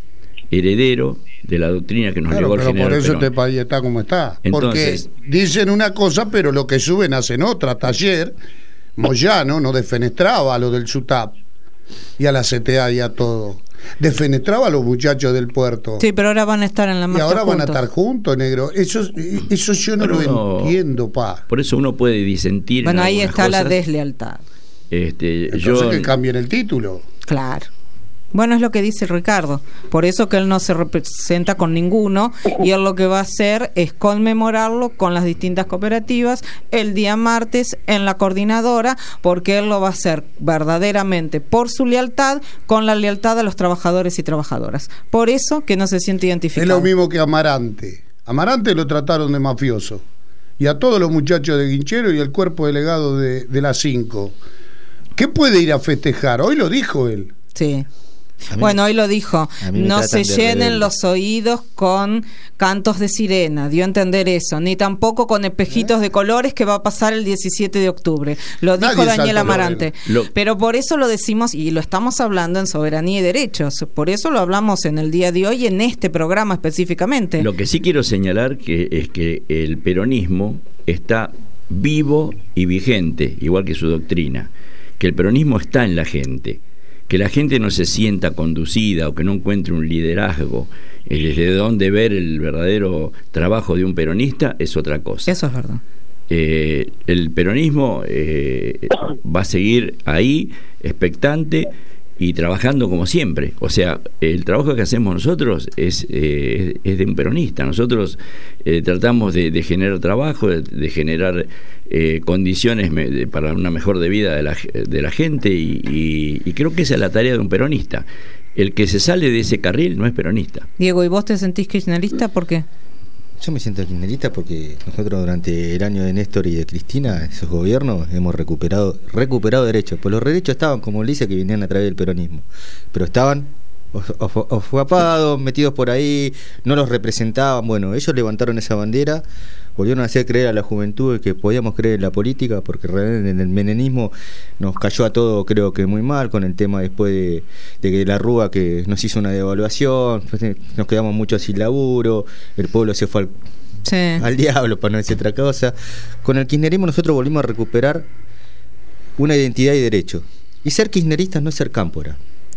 de la doctrina que nos legó el general Perón. Por eso Perón. este país está como está. Entonces, porque dicen una cosa, pero lo que suben hacen otra. Ayer, Moyano no defenestraba a lo del SUTAP y a la CTA y a todo. Defenestraba a los muchachos del puerto. Sí, pero ahora van a estar en la marcha. Y ahora juntos. van a estar juntos, negro. Eso yo no lo entiendo, pa. Por eso uno puede disentir. Bueno, ahí está cosas. La deslealtad. Entonces que cambien el título. Claro. Bueno, es lo que dice Ricardo. Por eso que él no se representa con ninguno y él lo que va a hacer es conmemorarlo con las distintas cooperativas el día martes en la coordinadora, porque él lo va a hacer verdaderamente por su lealtad, con la lealtad a los trabajadores y trabajadoras. Por eso que no se siente identificado. Es lo mismo que Amarante. Amarante lo trataron de mafioso. Y a todos los muchachos de Guinchero y el cuerpo delegado de la 5. ¿Qué puede ir a festejar? Hoy lo dijo él. Sí. Bueno, hoy lo dijo, no se llenen los oídos con cantos de sirena, dio a entender eso, ni tampoco con espejitos de colores que va a pasar el 17 de octubre, lo dijo Daniel Amarante. Pero por eso lo decimos y lo estamos hablando en Soberanía y Derechos, por eso lo hablamos en el día de hoy, en este programa específicamente. Lo que sí quiero señalar es que el peronismo está vivo y vigente, igual que su doctrina, que el peronismo está en la gente, que la gente no se sienta conducida o que no encuentre un liderazgo desde donde ver el verdadero trabajo de un peronista es otra cosa. Eso es verdad. El peronismo va a seguir ahí, expectante y trabajando como siempre. O sea, el trabajo que hacemos nosotros es de un peronista. Nosotros tratamos de generar trabajo, de generar condiciones para una mejor de vida de la gente y creo que esa es la tarea de un peronista. El que se sale de ese carril no es peronista. Diego, ¿y vos te sentís kirchnerista? ¿Por qué? Yo me siento kirchnerista porque nosotros durante el año de Néstor y de Cristina, esos gobiernos, hemos recuperado derechos. Pues los derechos estaban, como él dice, que venían a través del peronismo, pero estaban ofuscados, metidos por ahí, no los representaban. Bueno, ellos levantaron esa bandera, volvieron a hacer creer a la juventud que podíamos creer en la política, porque realmente en el menemismo nos cayó a todo, creo que muy mal, con el tema después de que la Rúa que nos hizo una devaluación, nos quedamos muchos sin laburo, el pueblo se fue al diablo, para no decir otra cosa. Con el kirchnerismo nosotros volvimos a recuperar una identidad y derecho, y ser kirchneristas no es ser cámpora.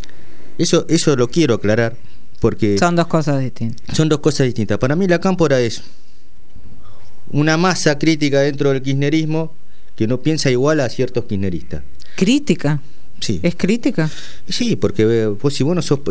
Eso lo quiero aclarar, porque son dos cosas distintas. Para mí la cámpora es una masa crítica dentro del kirchnerismo que no piensa igual a ciertos kirchneristas. ¿Crítica? Sí. ¿Es crítica? Sí, porque vos, si vos no sos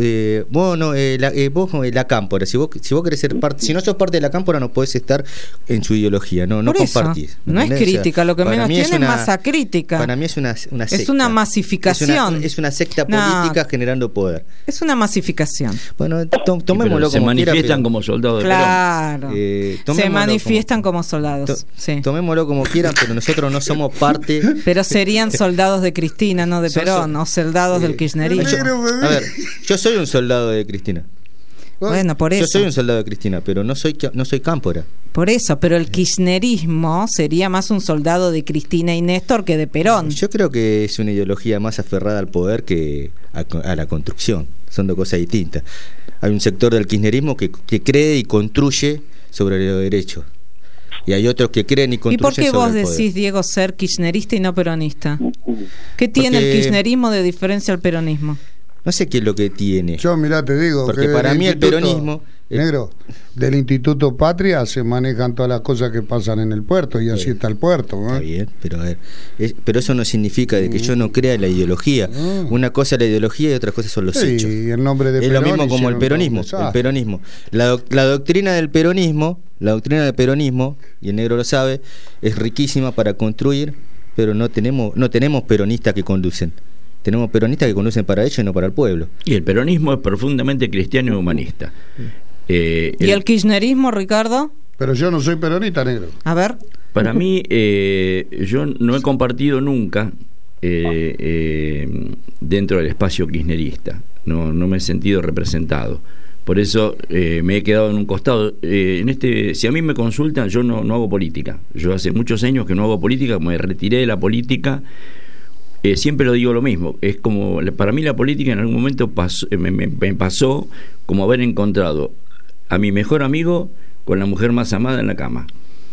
la cámpora, si vos querés ser parte, si no sos parte de la cámpora no podés estar en su ideología, no compartís. No es crítica, o sea, lo que menos tiene es masa crítica. Para mí es una secta. Es una masificación. Es una secta política generando poder. Es una masificación. Bueno, tomémoslo como quiera. Se manifiestan como soldados de Perón. Claro. Se manifiestan como soldados. Sí. Tomémoslo como quieran, pero nosotros no somos parte. Pero serían soldados de Cristina, no de Perón. O soldados del kirchnerismo. A ver, yo soy un soldado de Cristina. Bueno, por eso. Yo soy un soldado de Cristina, pero no soy cámpora. Por eso, pero el kirchnerismo sería más un soldado de Cristina y Néstor que de Perón. Yo creo que es una ideología más aferrada al poder que a la construcción. Son dos cosas distintas. Hay un sector del kirchnerismo que cree y construye sobre los derechos. Y hay otros que creen y construyen. ¿Y por qué vos decís, poder? Diego, ser kirchnerista y no peronista? ¿Qué tiene el kirchnerismo de diferencia al peronismo? No sé qué es lo que tiene. Yo, mirá, te digo. Porque para mí el peronismo... Negro, del Instituto Patria se manejan todas las cosas que pasan en el puerto y así está el puerto, ¿no? Está bien, pero a ver, pero eso no significa de que yo no crea la ideología. Una cosa es la ideología y otra cosa son los hechos. Y el nombre de es lo mismo como el peronismo. La doctrina del peronismo, y el negro lo sabe, es riquísima para construir, pero no tenemos peronistas que conducen. Tenemos peronistas que conducen para ellos y no para el pueblo. Y el peronismo es profundamente cristiano y humanista. ¿Y el kirchnerismo, Ricardo? Pero yo no soy peronista, negro. A ver. Para mí, yo no he compartido nunca dentro del espacio kirchnerista. No me he sentido representado. Por eso me he quedado en un costado. Si a mí me consultan, yo no hago política. Yo hace muchos años que no hago política, me retiré de la política. Siempre lo digo lo mismo, es como, para mí la política en algún momento me pasó como haber encontrado a mi mejor amigo con la mujer más amada en la cama.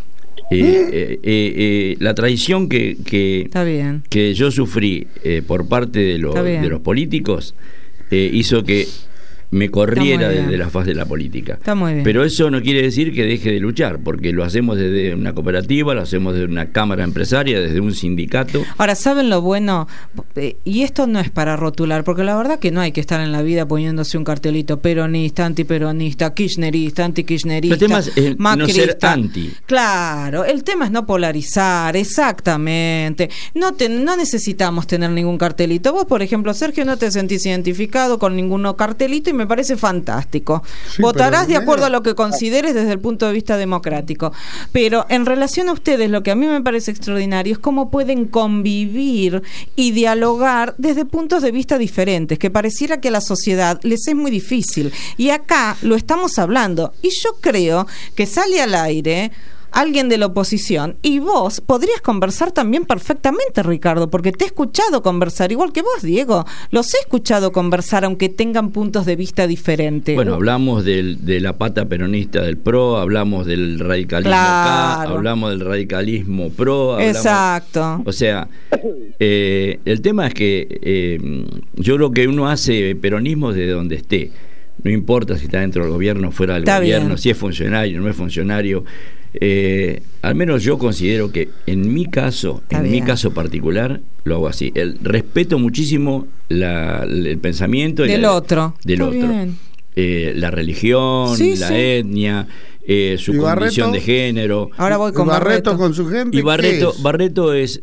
La traición que yo sufrí por parte de los políticos hizo que me corriera de la faz de la política. Está muy bien. Pero eso no quiere decir que deje de luchar, porque lo hacemos desde una cooperativa, lo hacemos desde una cámara empresaria, desde un sindicato. Ahora, ¿saben lo bueno? Y esto no es para rotular, porque la verdad que no hay que estar en la vida poniéndose un cartelito peronista, antiperonista, kirchnerista, antikirchnerista, el tema es macrista. No ser anti. Claro, el tema es no polarizar, exactamente. No necesitamos tener ningún cartelito. Vos, por ejemplo, Sergio, no te sentís identificado con ningún cartelito y me parece fantástico. Sí, votarás de acuerdo a lo que consideres desde el punto de vista democrático. Pero en relación a ustedes, lo que a mí me parece extraordinario es cómo pueden convivir y dialogar desde puntos de vista diferentes, que pareciera que a la sociedad les es muy difícil. Y acá lo estamos hablando. Y yo creo que sale al aire alguien de la oposición y vos podrías conversar también perfectamente, Ricardo, porque te he escuchado conversar, igual que vos, Diego, los he escuchado conversar aunque tengan puntos de vista diferentes. Bueno, hablamos de la pata peronista del PRO, hablamos del radicalismo acá, hablamos del radicalismo PRO, exacto. O sea, el tema es que yo creo que uno hace peronismo desde donde esté, no importa si está dentro del gobierno o fuera del gobierno, bien. Si es funcionario o no es funcionario. Al menos yo considero que en mi caso particular lo hago así. Respeto muchísimo el pensamiento del otro, la religión, la etnia, su condición de género. Ahora voy con Barreto con su gente. Y Barreto es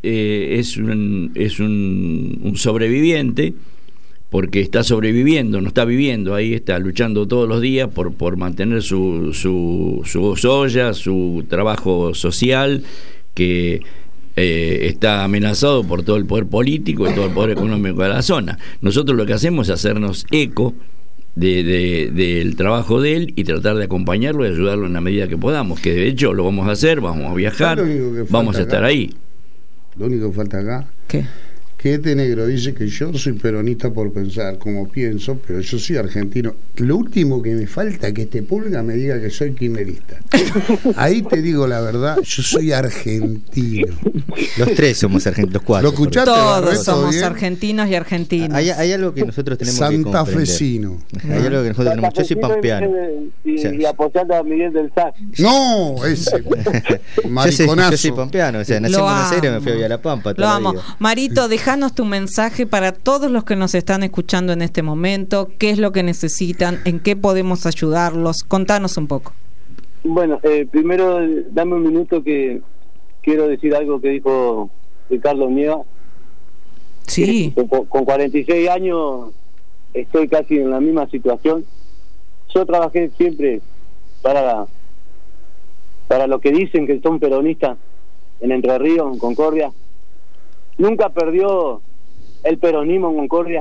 un sobreviviente, porque está sobreviviendo, no está viviendo ahí, está luchando todos los días por mantener su olla, su trabajo social, que está amenazado por todo el poder político y todo el poder económico de la zona. Nosotros lo que hacemos es hacernos eco del trabajo de él y tratar de acompañarlo y ayudarlo en la medida que podamos, que de hecho lo vamos a hacer, vamos a viajar, vamos a estar ahí. Lo único que falta acá, ¿qué? Que este negro dice que yo soy peronista por pensar como pienso, pero yo soy argentino. Lo último que me falta es que este pulga me diga que soy kirchnerista. Ahí te digo la verdad, yo soy argentino. Los tres somos argentinos, los cuatro. ¿Lo escuchaste? Todos somos argentinos y argentinos. Hay algo que nosotros tenemos santafesino. Que comprender. Hay algo que nosotros tenemos. Yo soy pampeano. Y apoyando a Miguel del Sac. No, ese mariconazo. Yo soy pampeano, o sea, nací en Buenos Aires, me fui a Villa La Pampa. Lo amo. Marito, déjanos tu mensaje para todos los que nos están escuchando en este momento. ¿Qué es lo que necesitan? ¿En qué podemos ayudarlos? Contanos un poco. Bueno, primero dame un minuto que quiero decir algo que dijo Ricardo Nieva. Sí. Con 46 años estoy casi en la misma situación. Yo trabajé siempre para los que dicen que son peronistas en Entre Ríos, en Concordia. Nunca perdió el peronismo en Concordia.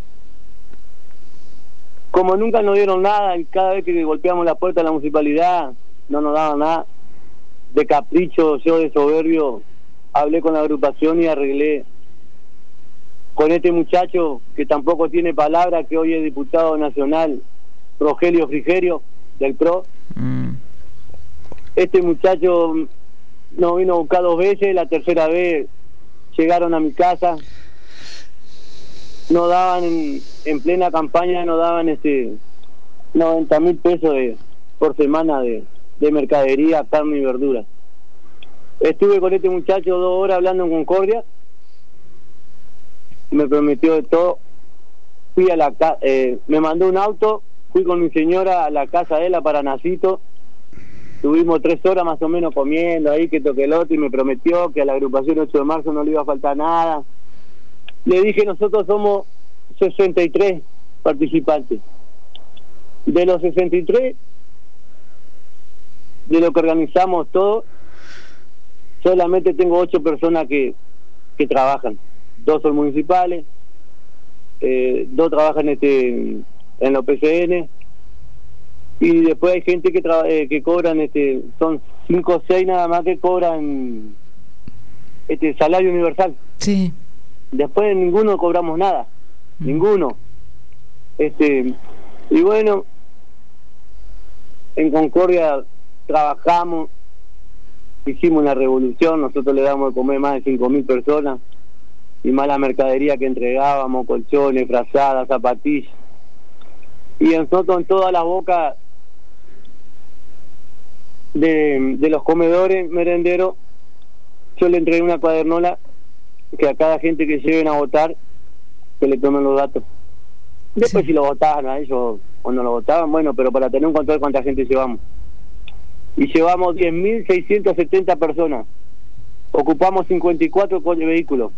Como nunca nos dieron nada, y cada vez que golpeamos la puerta de la municipalidad no nos daban nada, de capricho, yo de soberbio, hablé con la agrupación y arreglé con este muchacho que tampoco tiene palabra, que hoy es diputado nacional, Rogelio Frigerio, del PRO. Este muchacho nos vino a buscar 2 veces, la tercera vez llegaron a mi casa, nos daban en plena campaña, nos daban 90.000 pesos por semana de mercadería, carne y verdura. Estuve con este muchacho 2 horas hablando en Concordia, me prometió de todo. Fui a la me mandó un auto, fui con mi señora a la casa de él, a Paranacito. Tuvimos 3 horas más o menos comiendo ahí, que toque el otro, y me prometió que a la agrupación 8 de marzo no le iba a faltar nada. Le dije, nosotros somos 63 participantes. De los 63, de lo que organizamos todo, solamente tengo 8 personas que trabajan. 2 son municipales, 2 trabajan en los PCN, y después hay gente que cobran, son 5 o 6 nada más que cobran salario universal. Sí. Después ninguno cobramos nada, ninguno. Y bueno, en Concordia trabajamos, hicimos una revolución, nosotros le damos de comer más de 5.000 personas, y más la mercadería que entregábamos, colchones, frazadas, zapatillas. Y nosotros en todas las bocas de los comedores merenderos, yo le entregué una cuadernola que a cada gente que lleven a votar, que le tomen los datos. Después si lo votaban a ellos o no lo votaban, bueno, pero para tener un control de cuánta gente llevamos. Y llevamos 10.670 personas. Ocupamos 54 vehículos.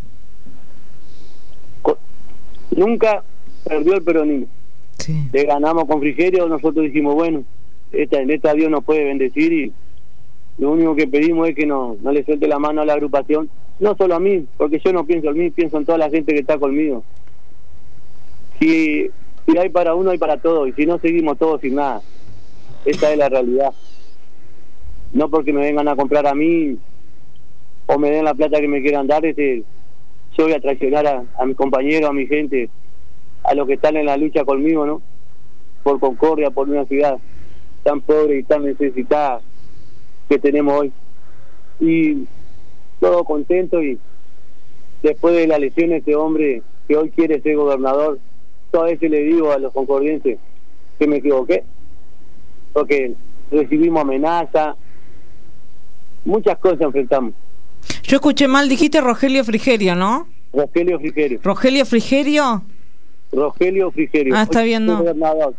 Nunca perdió el peronismo. Sí. Le ganamos con Frigerio, nosotros dijimos, bueno, en esta Dios nos puede bendecir, y lo único que pedimos es que no le suelte la mano a la agrupación, no solo a mí, porque yo no pienso en mí, pienso en toda la gente que está conmigo. Si hay para uno, hay para todos, y si no, seguimos todos sin nada. Esta es la realidad. No porque me vengan a comprar a mí o me den la plata que me quieran dar, yo voy a traicionar a mis compañeros, a mi gente, a los que están en la lucha conmigo, ¿no? Por Concordia, por una ciudad tan pobre y tan necesitada que tenemos hoy. Y todo contento, y después de la elección, este hombre que hoy quiere ser gobernador, todas veces le digo a los concordienses que me equivoqué, porque recibimos amenazas, muchas cosas enfrentamos. Yo escuché mal, dijiste Rogelio Frigerio, ¿no? Rogelio Frigerio. ¿Rogelio Frigerio? Rogelio Frigerio. Ah, está bien, ¿no?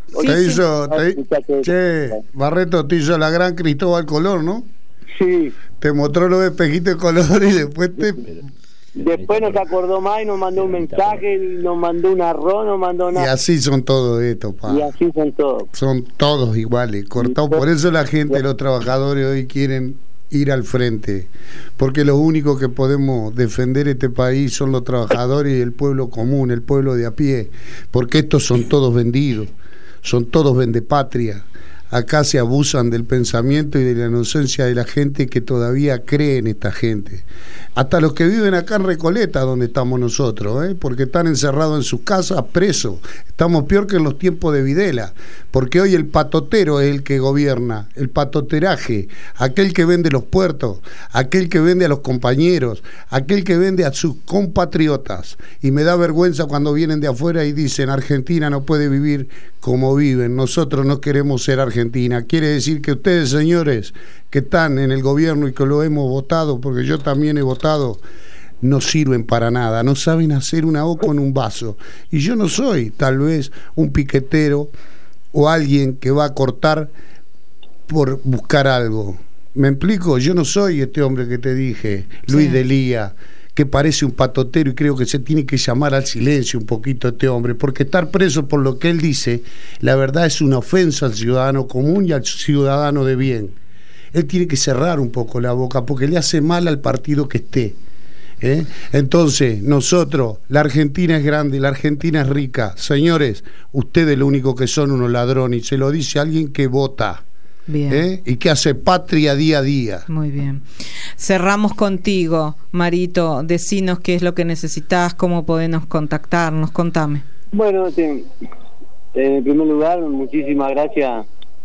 Che, Barreto, te hizo la gran Cristóbal Colón, ¿no? Sí. Te mostró los espejitos de color y después Después no se acordó más y nos mandó un mensaje, nos mandó un arroz, nos mandó nada. Y así son todos estos, pa. Y así son todos. Son todos iguales, cortados. Por eso la gente, los trabajadores hoy quieren ir al frente, porque lo único que podemos defender este país son los trabajadores y el pueblo común, el pueblo de a pie, porque estos son todos vendidos, son todos vendepatria. Acá se abusan del pensamiento y de la inocencia de la gente que todavía cree en esta gente. Hasta los que viven acá en Recoleta, donde estamos nosotros, porque están encerrados en sus casas, presos. Estamos peor que en los tiempos de Videla, porque hoy el patotero es el que gobierna, el patoteraje, aquel que vende los puertos, aquel que vende a los compañeros, aquel que vende a sus compatriotas. Y me da vergüenza cuando vienen de afuera y dicen, Argentina no puede vivir como viven, nosotros no queremos ser Argentina. Quiere decir que ustedes, señores, que están en el gobierno y que lo hemos votado, porque yo también he votado, no sirven para nada, no saben hacer una O con un vaso. Y yo no soy tal vez un piquetero o alguien que va a cortar por buscar algo. ¿Me explico? Yo no soy este hombre que te dije, Luis Delía, que parece un patotero, y creo que se tiene que llamar al silencio un poquito a este hombre, porque estar preso por lo que él dice, la verdad es una ofensa al ciudadano común y al ciudadano de bien. Él tiene que cerrar un poco la boca, porque le hace mal al partido que esté. Entonces, nosotros, la Argentina es grande, la Argentina es rica. Señores, ustedes lo único que son unos ladrones, y se lo dice alguien que vota. Bien. Y que hace patria día a día. Muy bien. Cerramos contigo, Marito. Decinos qué es lo que necesitas, cómo podemos contactarnos. Contame. Bueno, en primer lugar, muchísimas gracias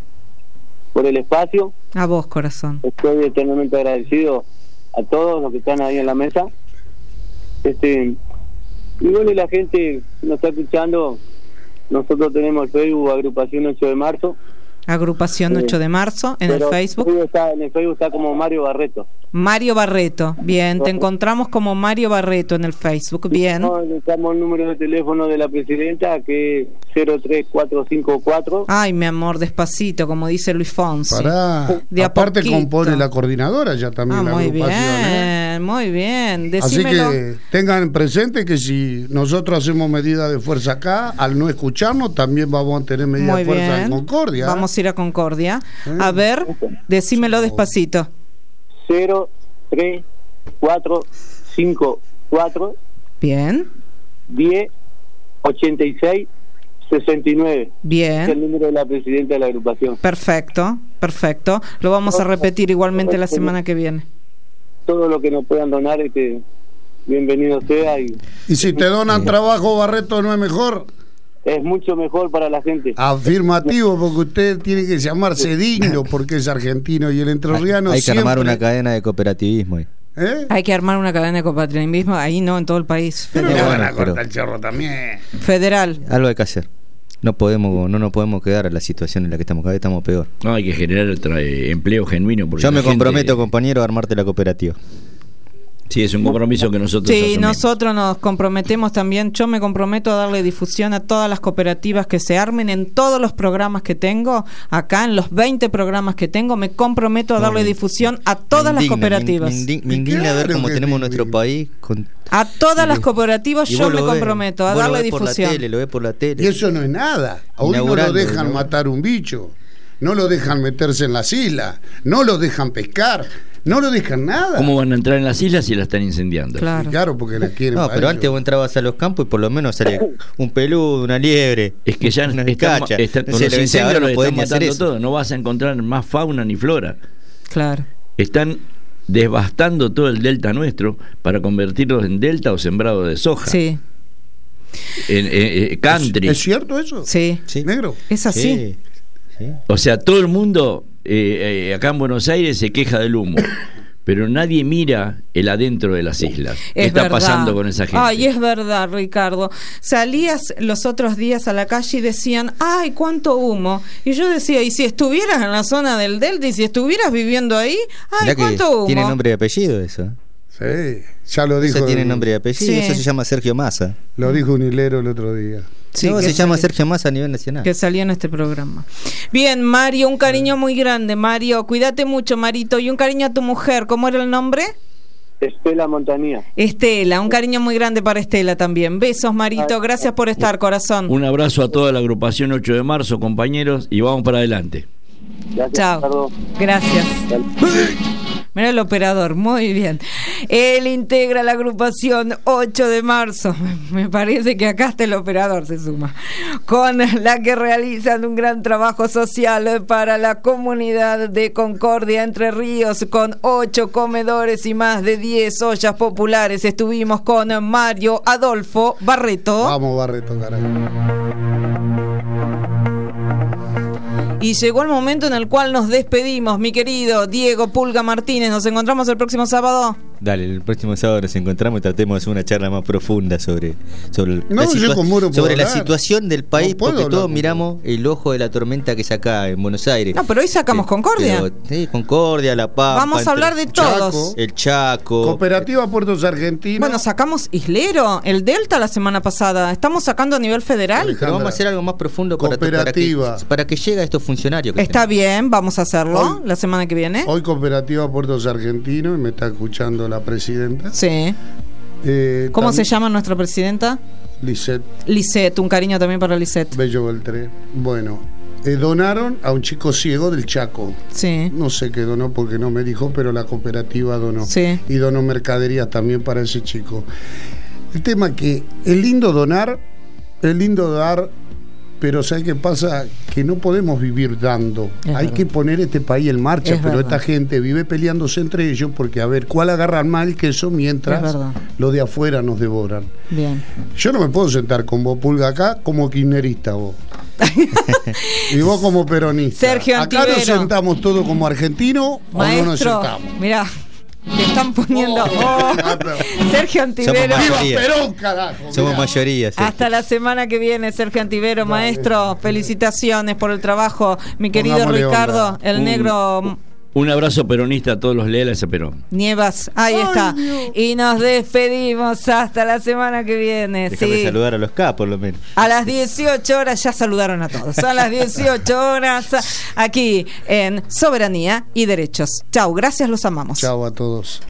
por el espacio. A vos, corazón. Estoy eternamente agradecido a todos los que están ahí en la mesa. Y bueno, y la gente nos está escuchando. Nosotros tenemos el Facebook Agrupación 8 de Marzo. Agrupación 8 de Marzo en el Facebook. En el Facebook está como Mario Barreto. Mario Barreto, bien, te encontramos como Mario Barreto en el Facebook, bien. Necesitamos el número de teléfono de la presidenta, que es 03454. Ay, mi amor, despacito, como dice Luis Fonsi. Aparte compone la coordinadora ya también, la agrupación. Muy bien, decímelo. Así que tengan presente que si nosotros hacemos medidas de fuerza acá, al no escucharnos, también vamos a tener medidas de fuerza en Concordia. Vamos a ir a Concordia. A ver, decímelo despacito. 03454. Bien. 108669. Bien. Es el número de la presidenta de la agrupación. Perfecto. Lo vamos a repetir igualmente la semana que viene. Todo lo que nos puedan donar, bienvenido sea. Y si te donan trabajo, Barreto, ¿no es mejor? Es mucho mejor para la gente. Afirmativo, porque usted tiene que llamarse digno porque es argentino y el entrerriano hay que armar una cadena de cooperativismo. Hay que armar una cadena de cooperativismo, ahí no, en todo el país. Pero le van a cortar el chorro también. Federal. Algo hay que hacer. No nos podemos quedar a la situación en la que estamos, cada vez estamos peor. No, hay que generar empleo genuino. Yo me comprometo, compañero, a armarte la cooperativa. Sí, es un compromiso que nosotros asumimos. Nosotros nos comprometemos también. Yo me comprometo a darle difusión a todas las cooperativas que se armen en todos los programas que tengo. Acá en los 20 programas que tengo, me comprometo a darle difusión a todas las cooperativas. Me indigna ver cómo tenemos nuestro país. A todas las cooperativas yo me comprometo a darle difusión. Lo ves por la tele. Y eso no es nada. A uno no lo dejan matar un bicho. No lo dejan meterse en las islas. No lo dejan pescar. No lo dejan nada. ¿Cómo van a entrar en las islas si la están incendiando? Claro, porque la quieren. No, pero antes vos entrabas a los campos y por lo menos salía un peludo, una liebre. Es que ya con los incendios los están matando todo. No vas a encontrar más fauna ni flora. Claro. Están devastando todo el delta nuestro para convertirlos en delta o sembrado de soja. Sí. En country. ¿Es cierto eso? Sí. Negro. Es así. Sí. O sea, todo el mundo acá en Buenos Aires se queja del humo, pero nadie mira el adentro de las islas. ¿Qué está pasando con esa gente? Ay, es verdad, Ricardo. Salías los otros días a la calle y decían, ay, cuánto humo. Y yo decía, y si estuvieras en la zona del delta y si estuvieras viviendo ahí, ay, mirá, cuánto humo. Tiene nombre y apellido eso. Sí, ya lo dijo. Eso tiene nombre y apellido, eso se llama Sergio Massa. Lo dijo un hilero el otro día. Sí, se llama Sergio Massa a nivel nacional. Que salía en este programa. Bien, Mario, un cariño muy grande, Mario. Cuídate mucho, Marito. Y un cariño a tu mujer. ¿Cómo era el nombre? Estela Montanía. Estela, un cariño muy grande para Estela también. Besos, Marito. Gracias por estar, corazón. Un abrazo a toda la agrupación 8 de marzo, compañeros, y vamos para adelante. Gracias, chao. Ricardo. Gracias. Mira el operador, muy bien. Él integra la agrupación 8 de marzo. Me parece que acá está el operador, se suma. Con la que realizan un gran trabajo social para la comunidad de Concordia, Entre Ríos, con 8 comedores y más de 10 ollas populares. Estuvimos con Mario Adolfo Barreto. Vamos, Barreto, carajo. Y llegó el momento en el cual nos despedimos, mi querido Diego Pulga Martínez. Nos encontramos el próximo sábado. Dale, el próximo sábado nos encontramos y tratemos de hacer una charla más profunda sobre la situación del país, porque todos miramos el ojo de la tormenta que es acá en Buenos Aires. No, pero hoy sacamos Concordia. Concordia, La Pampa. Vamos a hablar de todos. El Chaco. Cooperativa Puertos Argentinos. Bueno, sacamos Islero, el Delta la semana pasada. Estamos sacando a nivel federal. Pero vamos a hacer algo más profundo para que llegue a estos funcionarios. Está bien, vamos a hacerlo la semana que viene. Hoy Cooperativa Puertos Argentinos, y me está escuchando la presidenta. Sí. ¿Cómo se llama nuestra presidenta? Lisette, un cariño también para Lisette. Bello Beltré. Bueno, donaron a un chico ciego del Chaco. Sí. No sé qué donó porque no me dijo, pero la cooperativa donó. Sí. Y donó mercaderías también para ese chico. El tema que es lindo donar, es lindo dar, pero ¿sabes qué pasa? Que no podemos vivir dando. Hay que poner este país en marcha, pero esta gente vive peleándose entre ellos porque a ver cuál agarran mal que eso mientras los de afuera nos devoran. Bien. Yo no me puedo sentar con vos, Pulga, acá como kirchnerista vos. Y vos como peronista. Sergio Acá Antivero. nos sentamos todos como argentinos. Maestro, o no nos sentamos. Mirá. Te están poniendo. Sergio Antivero. ¡Viva Perón, carajo! Somos mayoría. Sergio. Hasta la semana que viene, Sergio Antivero, maestro. Felicitaciones por el trabajo, mi querido Pongámosle Ricardo, onda. el negro. Un abrazo peronista a todos los leales a Perón. Nievas, ahí está. Dios. Y nos despedimos hasta la semana que viene. Déjame saludar a los K, por lo menos. A las 18 horas, ya saludaron a todos. A las 18 horas, aquí en Soberanía y Derechos. Chau, gracias, los amamos. Chau a todos.